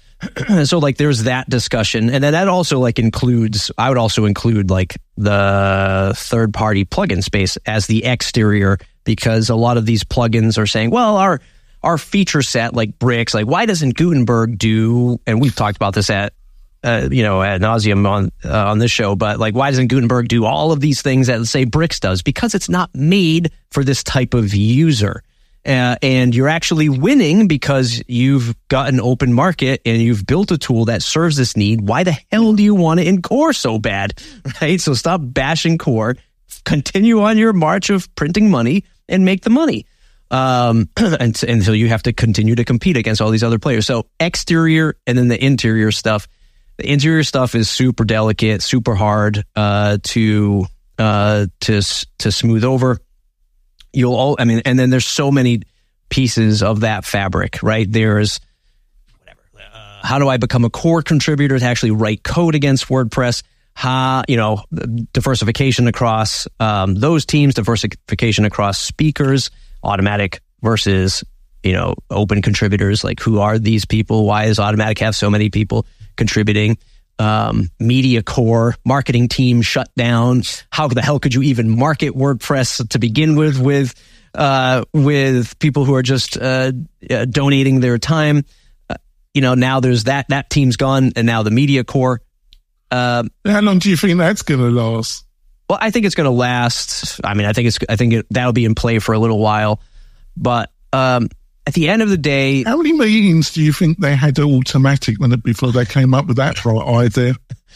So like there's that discussion. And then that also like includes, I would also include like the third party plugin space as the exterior, because a lot of these plugins are saying, well, our Our feature set, like Bricks, like why doesn't Gutenberg do? And we've talked about this at, uh, you know, ad nauseum on uh, on this show. But like, why doesn't Gutenberg do all of these things that say Bricks does? Because it's not made for this type of user, uh, and you're actually winning because you've got an open market and you've built a tool that serves this need. Why the hell do you want it in Core so bad, right? So stop bashing Core, continue on your march of printing money, and make the money. Um, and, until you have to continue to compete against all these other players. So exterior and then the interior stuff. The interior stuff is super delicate, super hard, uh, to, uh, to, to smooth over. You'll all, I mean, and then there's so many pieces of that fabric, right? There's whatever, uh, how do I become a core contributor to actually write code against WordPress? How, you know, diversification across, um, those teams, diversification across speakers, Automatic versus, you know, open contributors. Like, who are these people? Why does Automatic have so many people contributing? Um, media core, marketing team shut down. How the hell could you even market WordPress to begin with, with, uh, with people who are just, uh, uh donating their time? Uh, you know, now there's that, that team's gone, and now the media core. Um, How long do you think that's going to last? Well, I think it's going to last. I mean, I think it's. I think it, that'll be in play for a little while. But um, at the end of the day, how many meetings do you think they had Automatic when before they came up with that idea?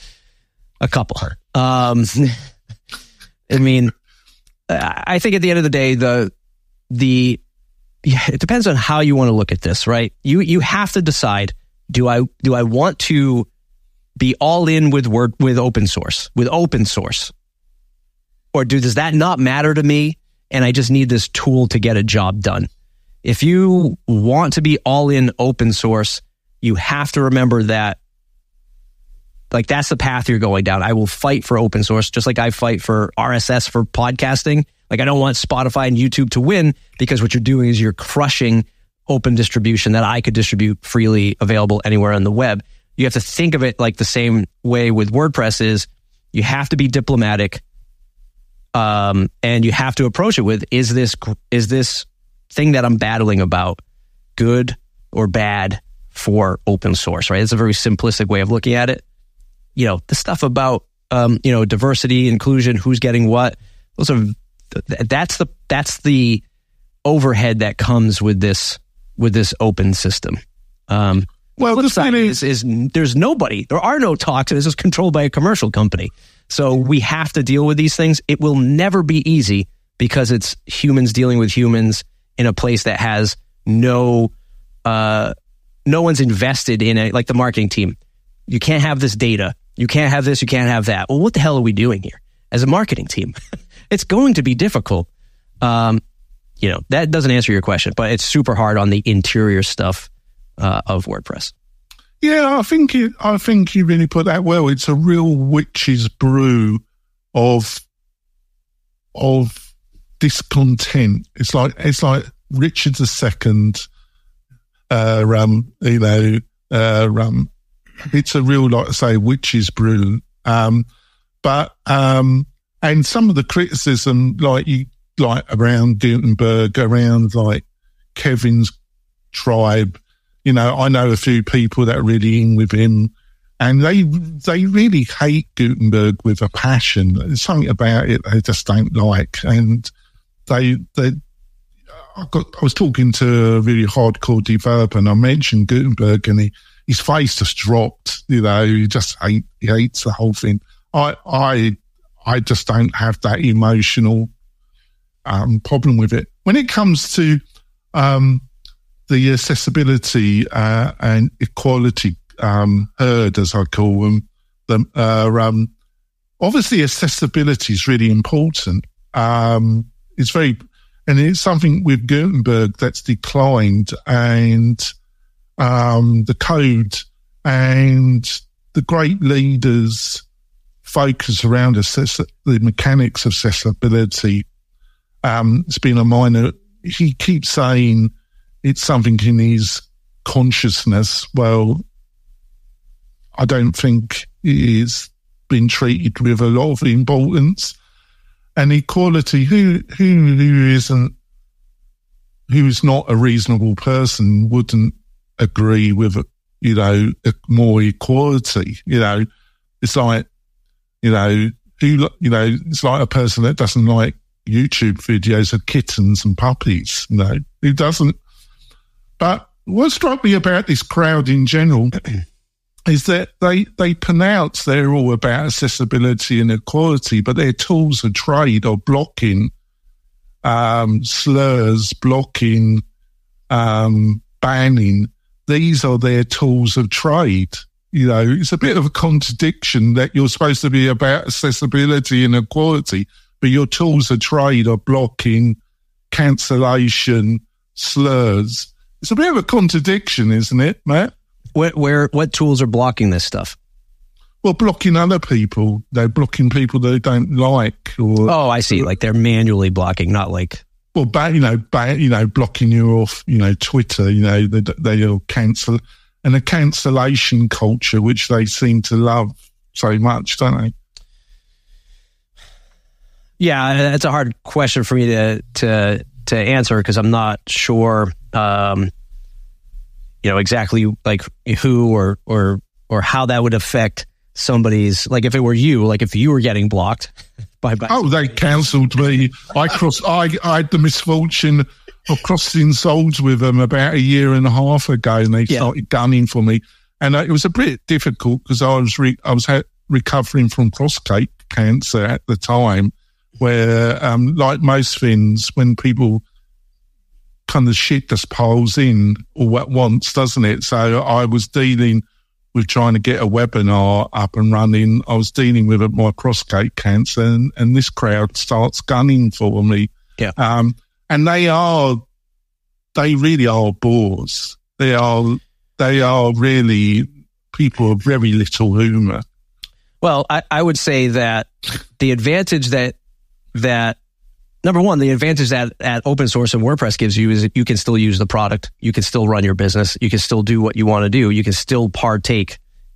A couple. Um, I mean, I think at the end of the day, the the yeah, it depends on how you want to look at this, right? You you have to decide: do I do I want to be all in with word with open source with open source? Or do, does that not matter to me, and I just need this tool to get a job done? If you want to be all in open source, you have to remember that, like, that's the path you're going down. I will fight for open source, just like I fight for R S S for podcasting. Like, I don't want Spotify and YouTube to win, because what you're doing is you're crushing open distribution that I could distribute freely, available anywhere on the web. You have to think of it like the same way with WordPress is you have to be diplomatic. Um, and you have to approach it with, is this, is this thing that I'm battling about good or bad for open source, right? It's a very simplistic way of looking at it. You know, the stuff about, um, you know, diversity, inclusion, who's getting what, those are, that's the, that's the overhead that comes with this, with this open system. Um, well, the the thing is, is, is there's nobody, there are no talks, and this is controlled by a commercial company. So we have to deal with these things. It will never be easy because it's humans dealing with humans in a place that has no, uh, no one's invested in it, like the marketing team. You can't have this data. You can't have this. You can't have that. Well, what the hell are we doing here as a marketing team? It's going to be difficult. Um, you know, that doesn't answer your question, but it's super hard on the interior stuff uh, of WordPress. Yeah, I think it, I think you really put that well. It's a real witch's brew of of discontent. It's like it's like Richard the Second. Uh, um, you know, uh, um, it's a real, like I say, witch's brew. Um, but um, and some of the criticism, like you like around Gutenberg, around like Kevin's tribe. You know, I know a few people that are really in with him, and they they really hate Gutenberg with a passion. There's something about it they just don't like, and they they. I got. I was talking to a really hardcore developer, and I mentioned Gutenberg, and he, his face just dropped. You know, he just hate he hates the whole thing. I I I just don't have that emotional um, problem with it. When it comes to um, the accessibility uh, and equality um, herd, as I call them, the, uh, um, obviously accessibility is really important. Um, it's very, and it's something with Gutenberg that's declined, and um, the code and the great leaders focus around access- the mechanics of accessibility. Um, it's been a minor. He keeps saying it's something in his consciousness. Well, I don't think it is been treated with a lot of importance. And equality, who who who isn't, who's not a reasonable person wouldn't agree with, you know, more equality. You know, it's like, you know, who, you know, it's like a person that doesn't like YouTube videos of kittens and puppies, you know, who doesn't. But what struck me about this crowd in general is that they, they pronounce they're all about accessibility and equality, but their tools of trade are blocking um, slurs, blocking, um, banning. These are their tools of trade. You know, it's a bit of a contradiction that you're supposed to be about accessibility and equality, but your tools of trade are blocking, cancellation, slurs. It's a bit of a contradiction, isn't it, Matt? Where, where, what tools are blocking this stuff? Well, blocking other people. They're blocking people they don't like. Or oh, I see. Like they're manually blocking, not like. Well, ba- you know, ba- you know, blocking you off. You know, Twitter. You know, they they'll cancel, and a cancellation culture, which they seem to love so much, don't they? Yeah, that's a hard question for me to to to answer because I'm not sure. Um, you know, exactly like who or, or, or how that would affect somebody's, like if it were you, like if you were getting blocked by, by oh, they cancelled me. I crossed, I, I had the misfortune of crossing swords with them about a year and a half ago, and they yeah. started gunning for me. And uh, it was a bit difficult because I was, re- I was ha- recovering from prostate cancer at the time, where, um, like most things, when people, kind of shit just piles in all at once, doesn't it? So I was dealing with trying to get a webinar up and running. I was dealing with my prostate cancer, and, and this crowd starts gunning for me. Yeah. Um, and they are, they really are bores. They are, they are really people of very little humor. Well, I, I would say that the advantage that, that, Number one, the advantage that, that open source and WordPress gives you is that you can still use the product. You can still run your business. You can still do what you want to do. You can still partake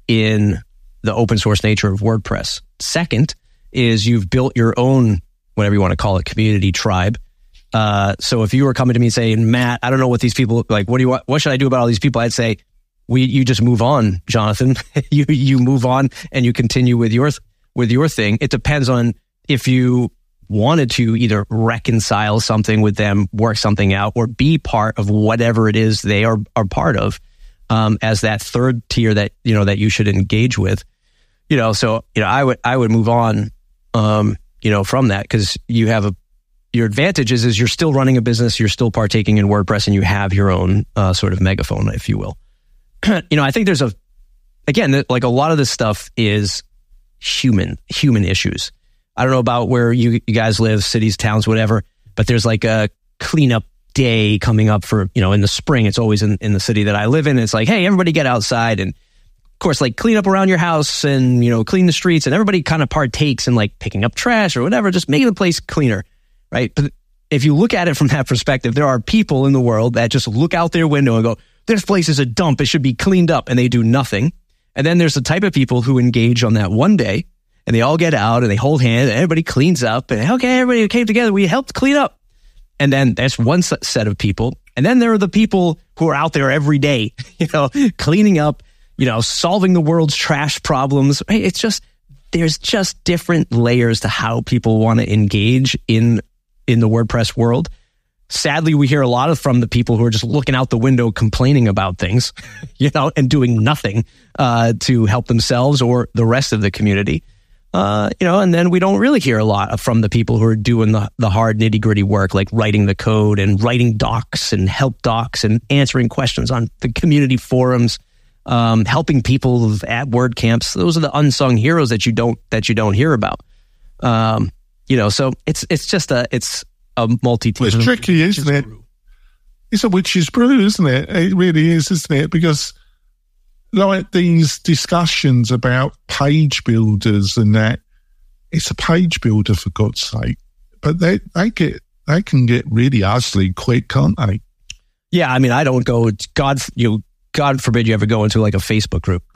in the open source nature of WordPress. Second is you've built your own, whatever you want to call it, community tribe. Uh, so if you were coming to me saying, Matt, I don't know what these people, like, what do you want? What should I do about all these people? I'd say, we, you just move on, Jonathan. you, you move on and you continue with your, with your thing. It depends on if you wanted to either reconcile something with them, work something out, or be part of whatever it is they are, are part of, um, as that third tier that, you know, that you should engage with, you know, so, you know, I would, I would move on, um, you know, from that, because you have a, your advantage is, is you're still running a business, you're still partaking in WordPress, and you have your own, uh, sort of megaphone, if you will. You know, I think there's a, again, like a lot of this stuff is human, human issues. I don't know about where you, you guys live, cities, towns, whatever, but there's like a cleanup day coming up for, you know, in the spring. It's always in, in the city that I live in. It's like, hey, everybody get outside and, of course, like clean up around your house and, you know, clean the streets, and everybody kind of partakes in like picking up trash or whatever, just making the place cleaner, right? But if you look at it from that perspective, there are people in the world that just look out their window and go, this place is a dump, it should be cleaned up, and they do nothing. And then there's the type of people who engage on that one day, and they all get out and they hold hands and everybody cleans up, and okay, everybody came together, we helped clean up. And then that's one set of people. And then there are the people who are out there every day, you know, cleaning up, you know, solving the world's trash problems. It's just, there's just different layers to how people want to engage in, in the WordPress world. Sadly, we hear a lot of from the people who are just looking out the window complaining about things, you know, and doing nothing uh, to help themselves or the rest of the community. Uh, you know, and then we don't really hear a lot from the people who are doing the, the hard nitty gritty work, like writing the code and writing docs and help docs and answering questions on the community forums, um, helping people at WordCamps. Those are the unsung heroes that you don't, that you don't hear about. Um, you know, so it's it's just a it's a multi. Well, it's tricky, isn't it? It's a witch's brew, isn't it? It really is, isn't it? Because like these discussions about page builders and that, it's a page builder for God's sake, but they they get they can get really ugly quick, can't they? Yeah, I mean, I don't go. God, you God forbid you ever go into like a Facebook group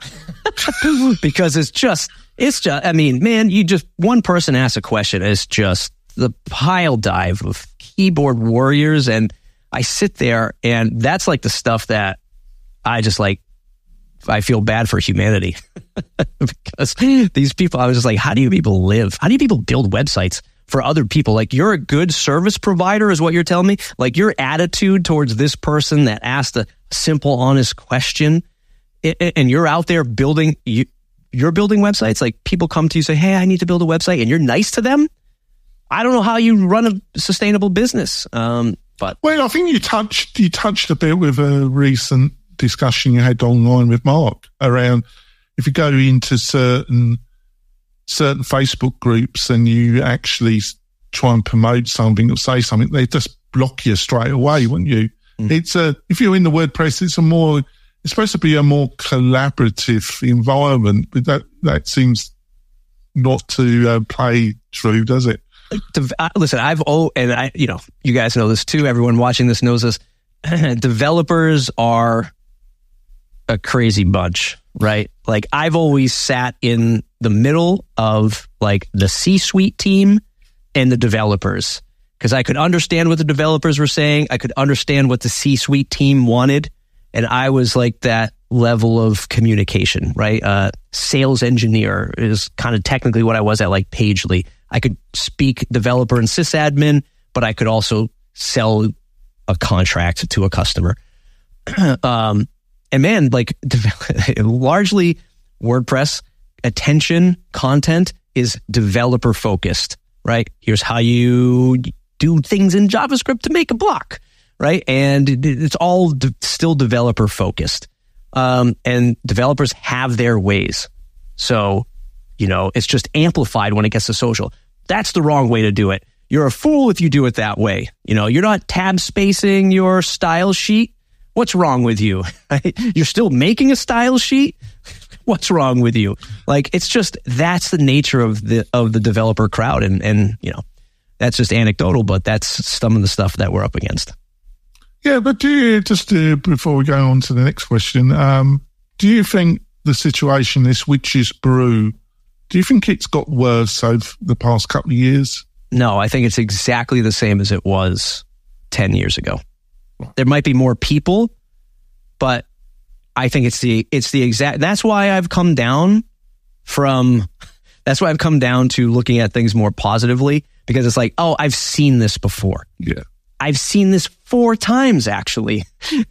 because it's just it's just. I mean, man, you just one person asks a question, it's just the pile dive of keyboard warriors, and I sit there, and that's like the stuff that I just like. I feel bad for humanity because these people, I was just like, how do you people live? How do you people build websites for other people? Like, you're a good service provider is what you're telling me. Like, your attitude towards this person that asked a simple, honest question, and you're out there building, you, you're building websites. Like, people come to you and say, hey, I need to build a website, and you're nice to them. I don't know how you run a sustainable business. Um, but well, I think you touched, you touched a bit with a recent discussion you had online with Mark around if you go into certain certain Facebook groups and you actually try and promote something or say something, they just block you straight away, wouldn't you? Mm. It's a if you're in the WordPress, it's a more it's supposed to be a more collaborative environment, but that that seems not to uh, play true, does it? Listen, I've oh, and I, you know, you guys know this too. Everyone watching this knows this. Developers are a crazy bunch, right? Like, I've always sat in the middle of like the C-suite team and the developers because I could understand what the developers were saying. I could understand what the C-suite team wanted. And I was like that level of communication, right? Uh, sales engineer is kind of technically what I was at like Pagely. I could speak developer and sysadmin, but I could also sell a contract to a customer. um, and man, like largely WordPress attention content is developer focused, right? Here's how you do things in JavaScript to make a block, right? And it's all de- still developer focused. Um, and developers have their ways. So, you know, it's just amplified when it gets to social. That's the wrong way to do it. You're a fool if you do it that way. You know, you're not tab spacing your style sheet. What's wrong with you? You're still making a style sheet? What's wrong with you? Like, it's just, that's the nature of the of the developer crowd. And, and you know, that's just anecdotal, but that's some of the stuff that we're up against. Yeah, but do you, just uh, before we go on to the next question, um, do you think the situation, this witch's brew, do you think it's got worse over the past couple of years? No, I think it's exactly the same as it was ten years ago. There might be more people, but I think it's the it's the exact. That's why I've come down from. That's why I've come down to looking at things more positively, because it's like, oh, I've seen this before. Yeah, I've seen this four times actually,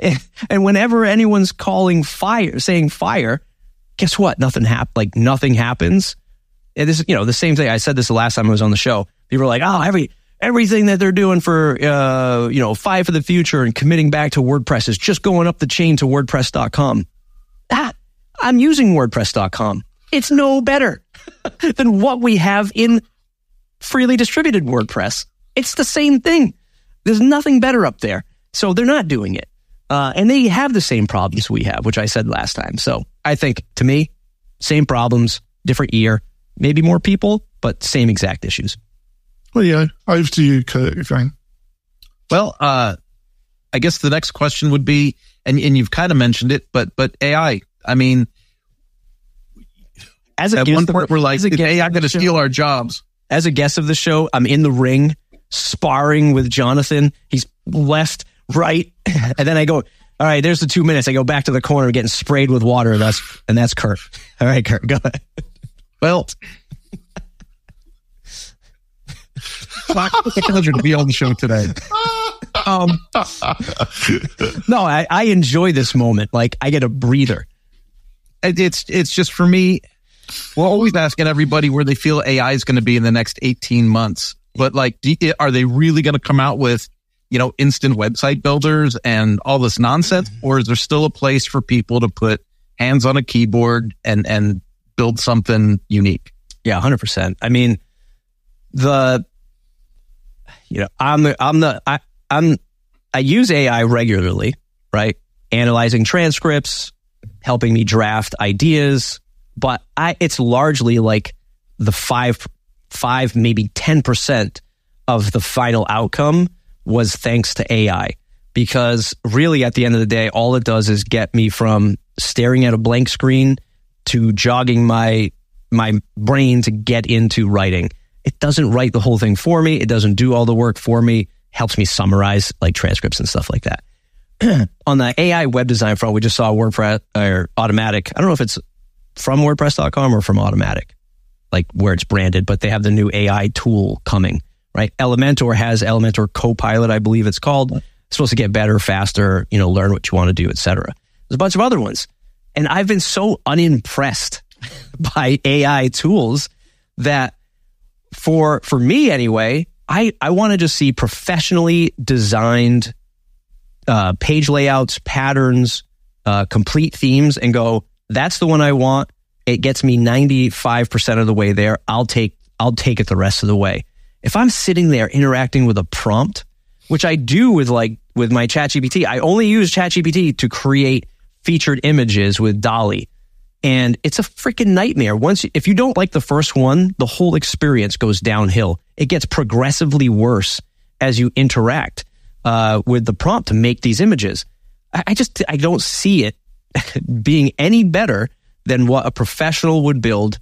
and whenever anyone's calling fire, saying fire, guess what? Nothing hap- Like nothing happens. And this is, you know, the same thing. I said this the last time I was on the show. People were like, oh, every everything that they're doing for, uh, you know, Five for the Future and committing back to WordPress is just going up the chain to WordPress dot com. Ah, I'm using WordPress dot com. It's no better than what we have in freely distributed WordPress. It's the same thing. There's nothing better up there. So they're not doing it. Uh, and they have the same problems we have, which I said last time. So I think, to me, same problems, different year, maybe more people, but same exact issues. Well, yeah, over to you, Kurt, again. Well, uh, I guess the next question would be, and, and you've kind of mentioned it, but but A I. I mean, as a at one point we're like, is A I going to steal our jobs? As a guest of the show, I'm in the ring sparring with Jonathan. He's left, right, and then I go, all right, there's the two minutes. I go back to the corner, getting sprayed with water. That's and that's Kurt. All right, Kurt, go ahead. Well. It's a pleasure to be on the show today. Um, no, I, I enjoy this moment. Like, I get a breather. It's it's just, for me, we're always asking everybody where they feel A I is going to be in the next eighteen months. But like, do, are they really going to come out with, you know, instant website builders and all this nonsense? Or is there still a place for people to put hands on a keyboard and, and build something unique? Yeah, one hundred percent. I mean, the, you know, I'm the, I'm the, I, I'm, I use A I regularly, right? Analyzing transcripts, helping me draft ideas, but I, it's largely like the five, five, maybe ten percent of the final outcome was thanks to A I. Because really at the end of the day, all it does is get me from staring at a blank screen to jogging my, my brain to get into writing. It doesn't write the whole thing for me. It doesn't do all the work for me. Helps me summarize like transcripts and stuff like that. On the A I web design front, we just saw WordPress or Automatic. I don't know if it's from WordPress dot com or from Automatic, like where it's branded, but they have the new A I tool coming, right? Elementor has Elementor Copilot, I believe it's called. It's supposed to get better, faster, you know, learn what you want to do, et cetera. There's a bunch of other ones. And I've been so unimpressed by A I tools that for, for me anyway, I, I want to just see professionally designed uh, page layouts, patterns, uh, complete themes, and go, that's the one I want. It gets me ninety-five percent of the way there. I'll take I'll take it the rest of the way. If I'm sitting there interacting with a prompt, which I do with like with my ChatGPT, I only use ChatGPT to create featured images with DALL-E. And it's a freaking nightmare. Once, if you don't like the first one, the whole experience goes downhill. It gets progressively worse as you interact uh, with the prompt to make these images. I, I just, I don't see it being any better than what a professional would build,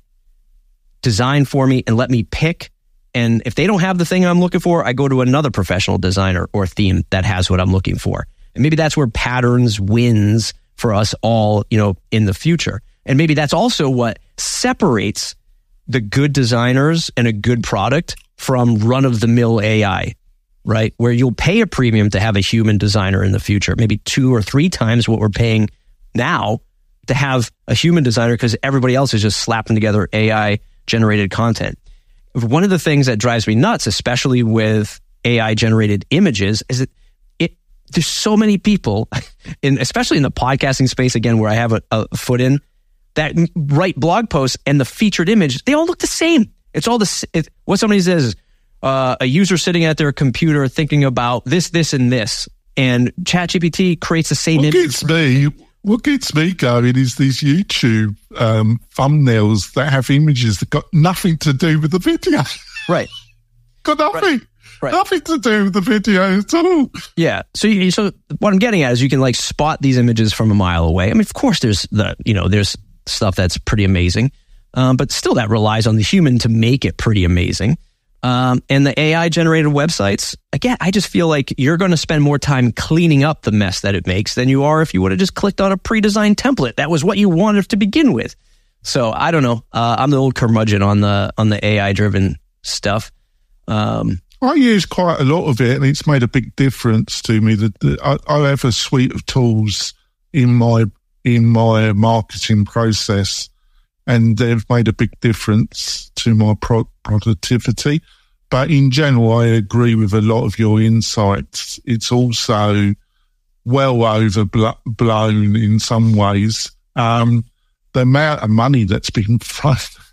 design for me, and let me pick. And if they don't have the thing I'm looking for, I go to another professional designer or theme that has what I'm looking for. And maybe that's where patterns wins for us all, you know, in the future. And maybe that's also what separates the good designers and a good product from run-of-the-mill A I, right? Where you'll pay a premium to have a human designer in the future, maybe two or three times what we're paying now to have a human designer because everybody else is just slapping together A I-generated content. One of the things that drives me nuts, especially with A I-generated images, is that it there's so many people, in especially in the podcasting space, again, where I have a, a foot in, that write blog posts and the featured image, they all look the same. It's all the, it, what somebody says is uh, a user sitting at their computer thinking about this, this, and this. And ChatGPT creates the same what image. Gets me, what gets me going is these YouTube um, thumbnails that have images that got nothing to do with the video. Right. got nothing. Right. Right. Nothing to do with the video at all. Yeah. So, you, so what I'm getting at is you can like spot these images from a mile away. I mean, of course, there's the, you know, there's stuff that's pretty amazing, um, but still that relies on the human to make it pretty amazing. Um, and the A I generated websites, again, I just feel like you're going to spend more time cleaning up the mess that it makes than you are if you would have just clicked on a pre-designed template. That was what you wanted to begin with. So I don't know. Uh, I'm the old curmudgeon on the on the A I driven stuff. Um, I use quite a lot of it, and it's made a big difference to me. That, that I, I have a suite of tools in my in my marketing process, and they've made a big difference to my pro- productivity. But in general, I agree with a lot of your insights. It's also well overblown in some ways. Um, the amount of money that's been thrown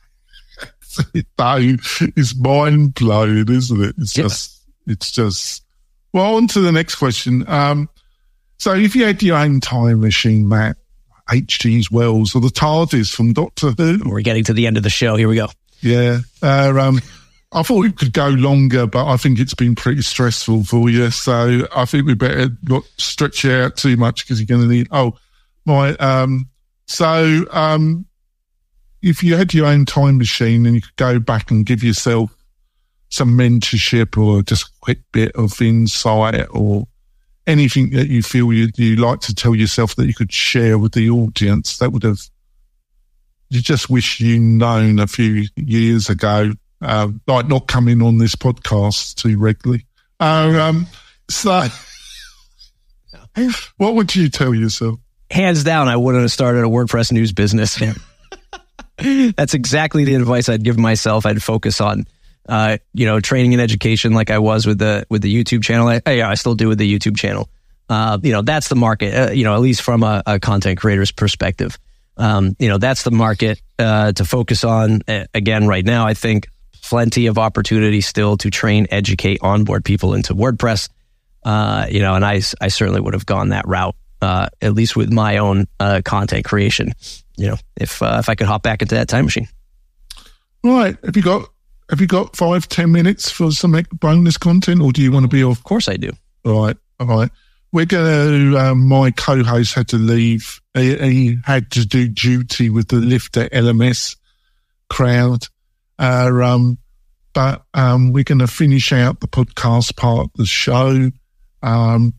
is mind blowing, isn't it? It's yeah. just, it's just. Well, on to the next question. Um, so, if you had your own time machine, Matt, H G Wells or the TARDIS from Doctor Who, we're getting to the end of the show. Here we go. Yeah. Uh, um, I thought it could go longer, but I think it's been pretty stressful for you. So I think we better not stretch it out too much because you're going to need. Oh, my. Um, so um, if you had your own time machine and you could go back and give yourself some mentorship or just a quick bit of insight or anything that you feel you you like to tell yourself that you could share with the audience, that would have. You just wish you'd known a few years ago. Uh, like not coming on this podcast too regularly. Uh, um, so, what would you tell yourself? Hands down, I wouldn't have started a WordPress news business. That's exactly the advice I'd give myself. I'd focus on, uh, you know, training and education, like I was with the with the YouTube channel. I, yeah, I still do with the YouTube channel. Uh, you know, that's the market. Uh, you know, at least from a, a content creator's perspective. Um, you know, that's the market uh, to focus on. Uh, again, right now, I think plenty of opportunity still to train, educate, onboard people into WordPress. Uh, you know, and I, I certainly would have gone that route, uh, at least with my own uh, content creation, you know, if uh, if I could hop back into that time machine. Right. Have you got have you got five, ten minutes for some bonus content, or do you want to be off? Of course I do. All right. All right. We're going to, um, my co-host had to leave. He, he had to do duty with the Lifter L M S crowd. Uh, um, but um, we're going to finish out the podcast part of the show. Um,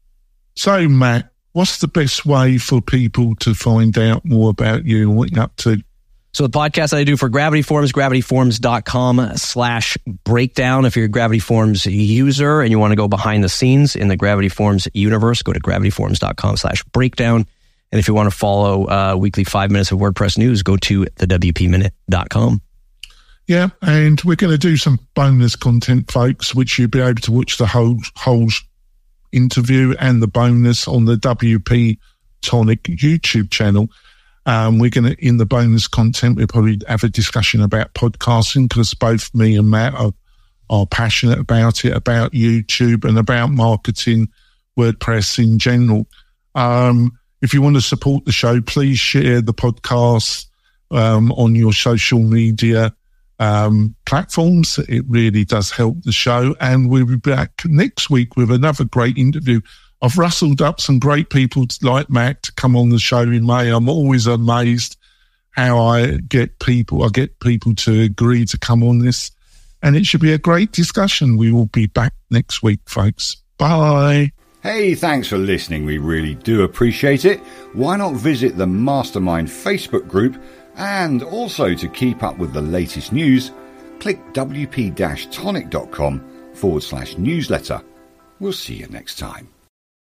so, Matt, what's the best way for people to find out more about you and what you're up to? So the podcast I do for Gravity Forms, gravityforms.com slash breakdown. If you're a Gravity Forms user and you want to go behind the scenes in the Gravity Forms universe, go to gravityforms.com slash breakdown. And if you want to follow uh, weekly five minutes of WordPress news, go to the W P minute dot com. Yeah, and we're going to do some bonus content, folks, which you'll be able to watch the whole whole interview and the bonus on the W P Tonic YouTube channel. Um, we're going to, in the bonus content, we'll probably have a discussion about podcasting, because both me and Matt are, are passionate about it, about YouTube and about marketing WordPress in general. Um, if you want to support the show, please share the podcast um, on your social media um, platforms. It really does help the show. And we'll be back next week with another great interview. I've rustled up some great people like Matt to come on the show in May. I'm always amazed how I get people, I get people to agree to come on this. And it should be a great discussion. We will be back next week, folks. Bye. Hey, thanks for listening. We really do appreciate it. Why not visit the Mastermind Facebook group? And also, to keep up with the latest news, click wp-tonic.com forward slash newsletter. We'll see you next time.